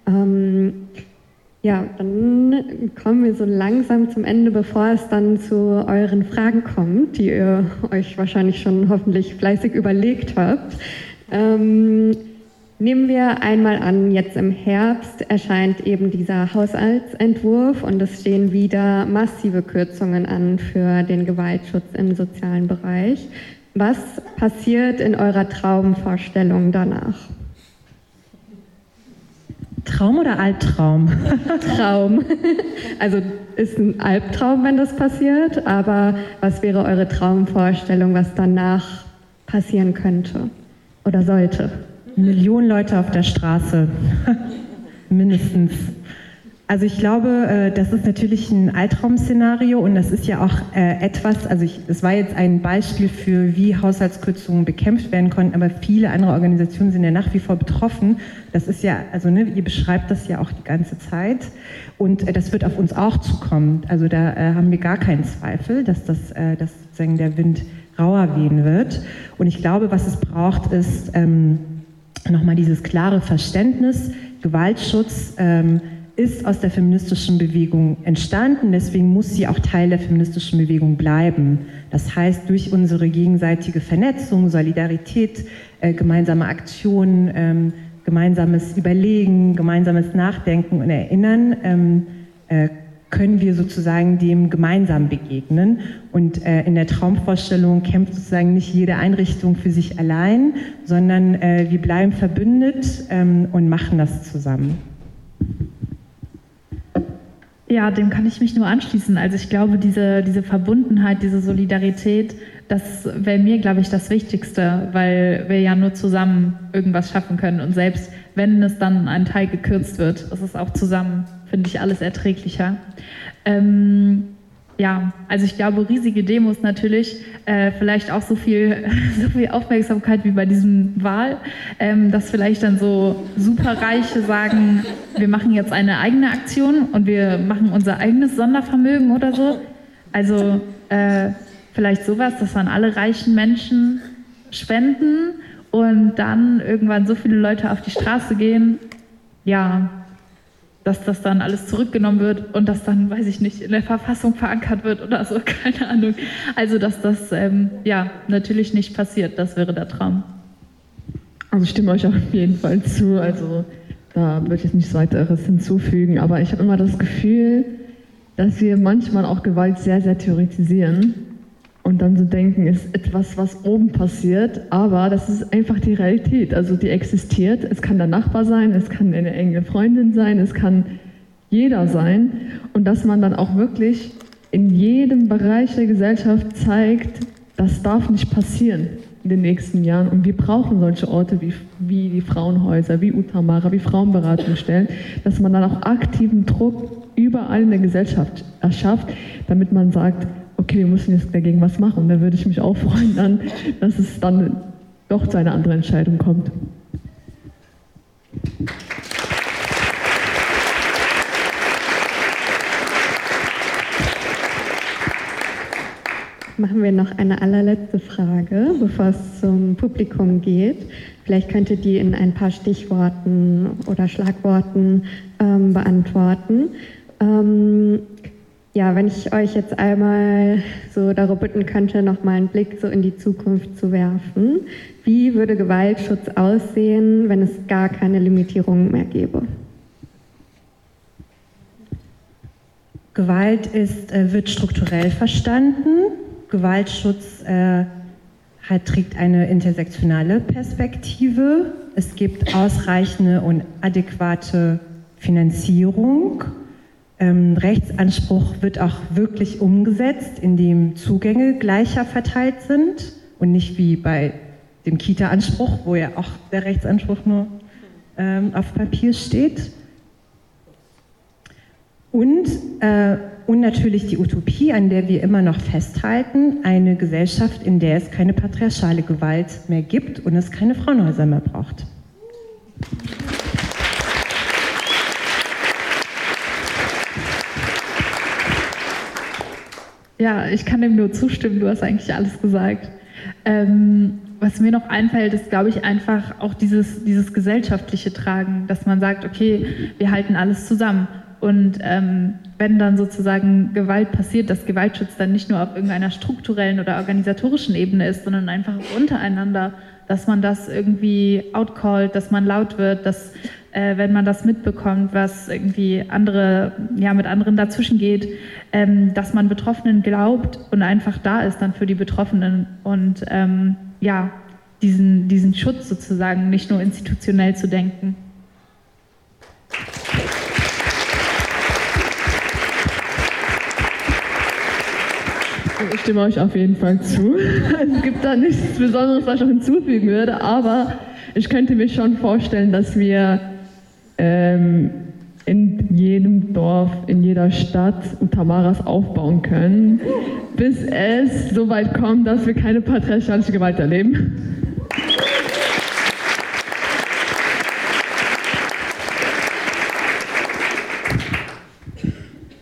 Ja, dann kommen wir so langsam zum Ende, bevor es dann zu euren Fragen kommt, die ihr euch wahrscheinlich schon hoffentlich fleißig überlegt habt. Nehmen wir einmal an, jetzt im Herbst erscheint eben dieser Haushaltsentwurf und es stehen wieder massive Kürzungen an für den Gewaltschutz im sozialen Bereich. Was passiert in eurer Traumvorstellung danach? Traum oder Albtraum? Traum. Also ist ein Albtraum, wenn das passiert, aber was wäre eure Traumvorstellung, was danach passieren könnte oder sollte? Millionen Leute auf der Straße, mindestens. Also ich glaube, das ist natürlich ein Albtraum-Szenario und das ist ja auch etwas, also das war jetzt ein Beispiel für, wie Haushaltskürzungen bekämpft werden konnten, aber viele andere Organisationen sind ja nach wie vor betroffen. Das ist ja, also ne, ihr beschreibt das ja auch die ganze Zeit und das wird auf uns auch zukommen. Also da haben wir gar keinen Zweifel, dass dass sozusagen der Wind rauer wehen wird. Und ich glaube, was es braucht, ist nochmal dieses klare Verständnis, Gewaltschutz ist aus der feministischen Bewegung entstanden, deswegen muss sie auch Teil der feministischen Bewegung bleiben. Das heißt, durch unsere gegenseitige Vernetzung, Solidarität, gemeinsame Aktionen, gemeinsames Überlegen, gemeinsames Nachdenken und Erinnern können wir sozusagen dem gemeinsam begegnen. Und in der Traumvorstellung kämpft sozusagen nicht jede Einrichtung für sich allein, sondern wir bleiben verbündet und machen das zusammen. Ja, dem kann ich mich nur anschließen. Also ich glaube, diese Verbundenheit, diese Solidarität, das wäre mir, glaube ich, das Wichtigste, weil wir ja nur zusammen irgendwas schaffen können. Und selbst wenn es dann ein Teil gekürzt wird, ist es auch zusammen, finde ich, alles erträglicher. Ja, also ich glaube, riesige Demos natürlich, vielleicht auch so viel Aufmerksamkeit wie bei diesem Wahl, dass vielleicht dann so Superreiche sagen, wir machen jetzt eine eigene Aktion und wir machen unser eigenes Sondervermögen oder so. Also vielleicht sowas, dass dann alle reichen Menschen spenden und dann irgendwann so viele Leute auf die Straße gehen, ja, dass das dann alles zurückgenommen wird und das dann, weiß ich nicht, in der Verfassung verankert wird oder so, keine Ahnung. Also, dass das ja natürlich nicht passiert, das wäre der Traum. Also ich stimme euch auf jeden Fall zu, also da würde ich jetzt nichts weiteres hinzufügen, aber ich habe immer das Gefühl, dass wir manchmal auch Gewalt sehr, sehr theoretisieren und dann so denken, es ist etwas, was oben passiert, aber das ist einfach die Realität, also die existiert. Es kann der Nachbar sein, es kann eine enge Freundin sein, es kann jeder sein und dass man dann auch wirklich in jedem Bereich der Gesellschaft zeigt, das darf nicht passieren in den nächsten Jahren und wir brauchen solche Orte wie die Frauenhäuser, wie Utamara, wie Frauenberatungsstellen, dass man dann auch aktiven Druck überall in der Gesellschaft erschafft, damit man sagt, okay, wir müssen jetzt dagegen was machen. Und da würde ich mich auch freuen, dann, dass es dann doch zu einer anderen Entscheidung kommt. Machen wir noch eine allerletzte Frage, bevor es zum Publikum geht. Vielleicht könnt ihr die in ein paar Stichworten oder Schlagworten beantworten. Ja, wenn ich euch jetzt einmal so darum bitten könnte, nochmal einen Blick so in die Zukunft zu werfen. Wie würde Gewaltschutz aussehen, wenn es gar keine Limitierungen mehr gäbe? Gewalt wird strukturell verstanden. Gewaltschutz trägt eine intersektionale Perspektive. Es gibt ausreichende und adäquate Finanzierung. Rechtsanspruch wird auch wirklich umgesetzt, indem Zugänge gleicher verteilt sind und nicht wie bei dem Kita-Anspruch, wo ja auch der Rechtsanspruch nur auf Papier steht. Und natürlich die Utopie, an der wir immer noch festhalten, eine Gesellschaft, in der es keine patriarchale Gewalt mehr gibt und es keine Frauenhäuser mehr braucht. Ja, ich kann dem nur zustimmen, du hast eigentlich alles gesagt. Was mir noch einfällt, ist, glaube ich, einfach auch dieses gesellschaftliche Tragen, dass man sagt, okay, wir halten alles zusammen. Und wenn dann sozusagen Gewalt passiert, dass Gewaltschutz dann nicht nur auf irgendeiner strukturellen oder organisatorischen Ebene ist, sondern einfach untereinander dass man das irgendwie outcallt, dass man laut wird, dass wenn man das mitbekommt, was irgendwie mit anderen dazwischen geht, dass man Betroffenen glaubt und einfach da ist dann für die Betroffenen und diesen Schutz sozusagen nicht nur institutionell zu denken. Ich stimme euch auf jeden Fall zu. Es gibt da nichts Besonderes, was ich noch hinzufügen würde, aber ich könnte mir schon vorstellen, dass wir in jedem Dorf, in jeder Stadt Tamaras aufbauen können, bis es so weit kommt, dass wir keine patriarchalische Gewalt erleben.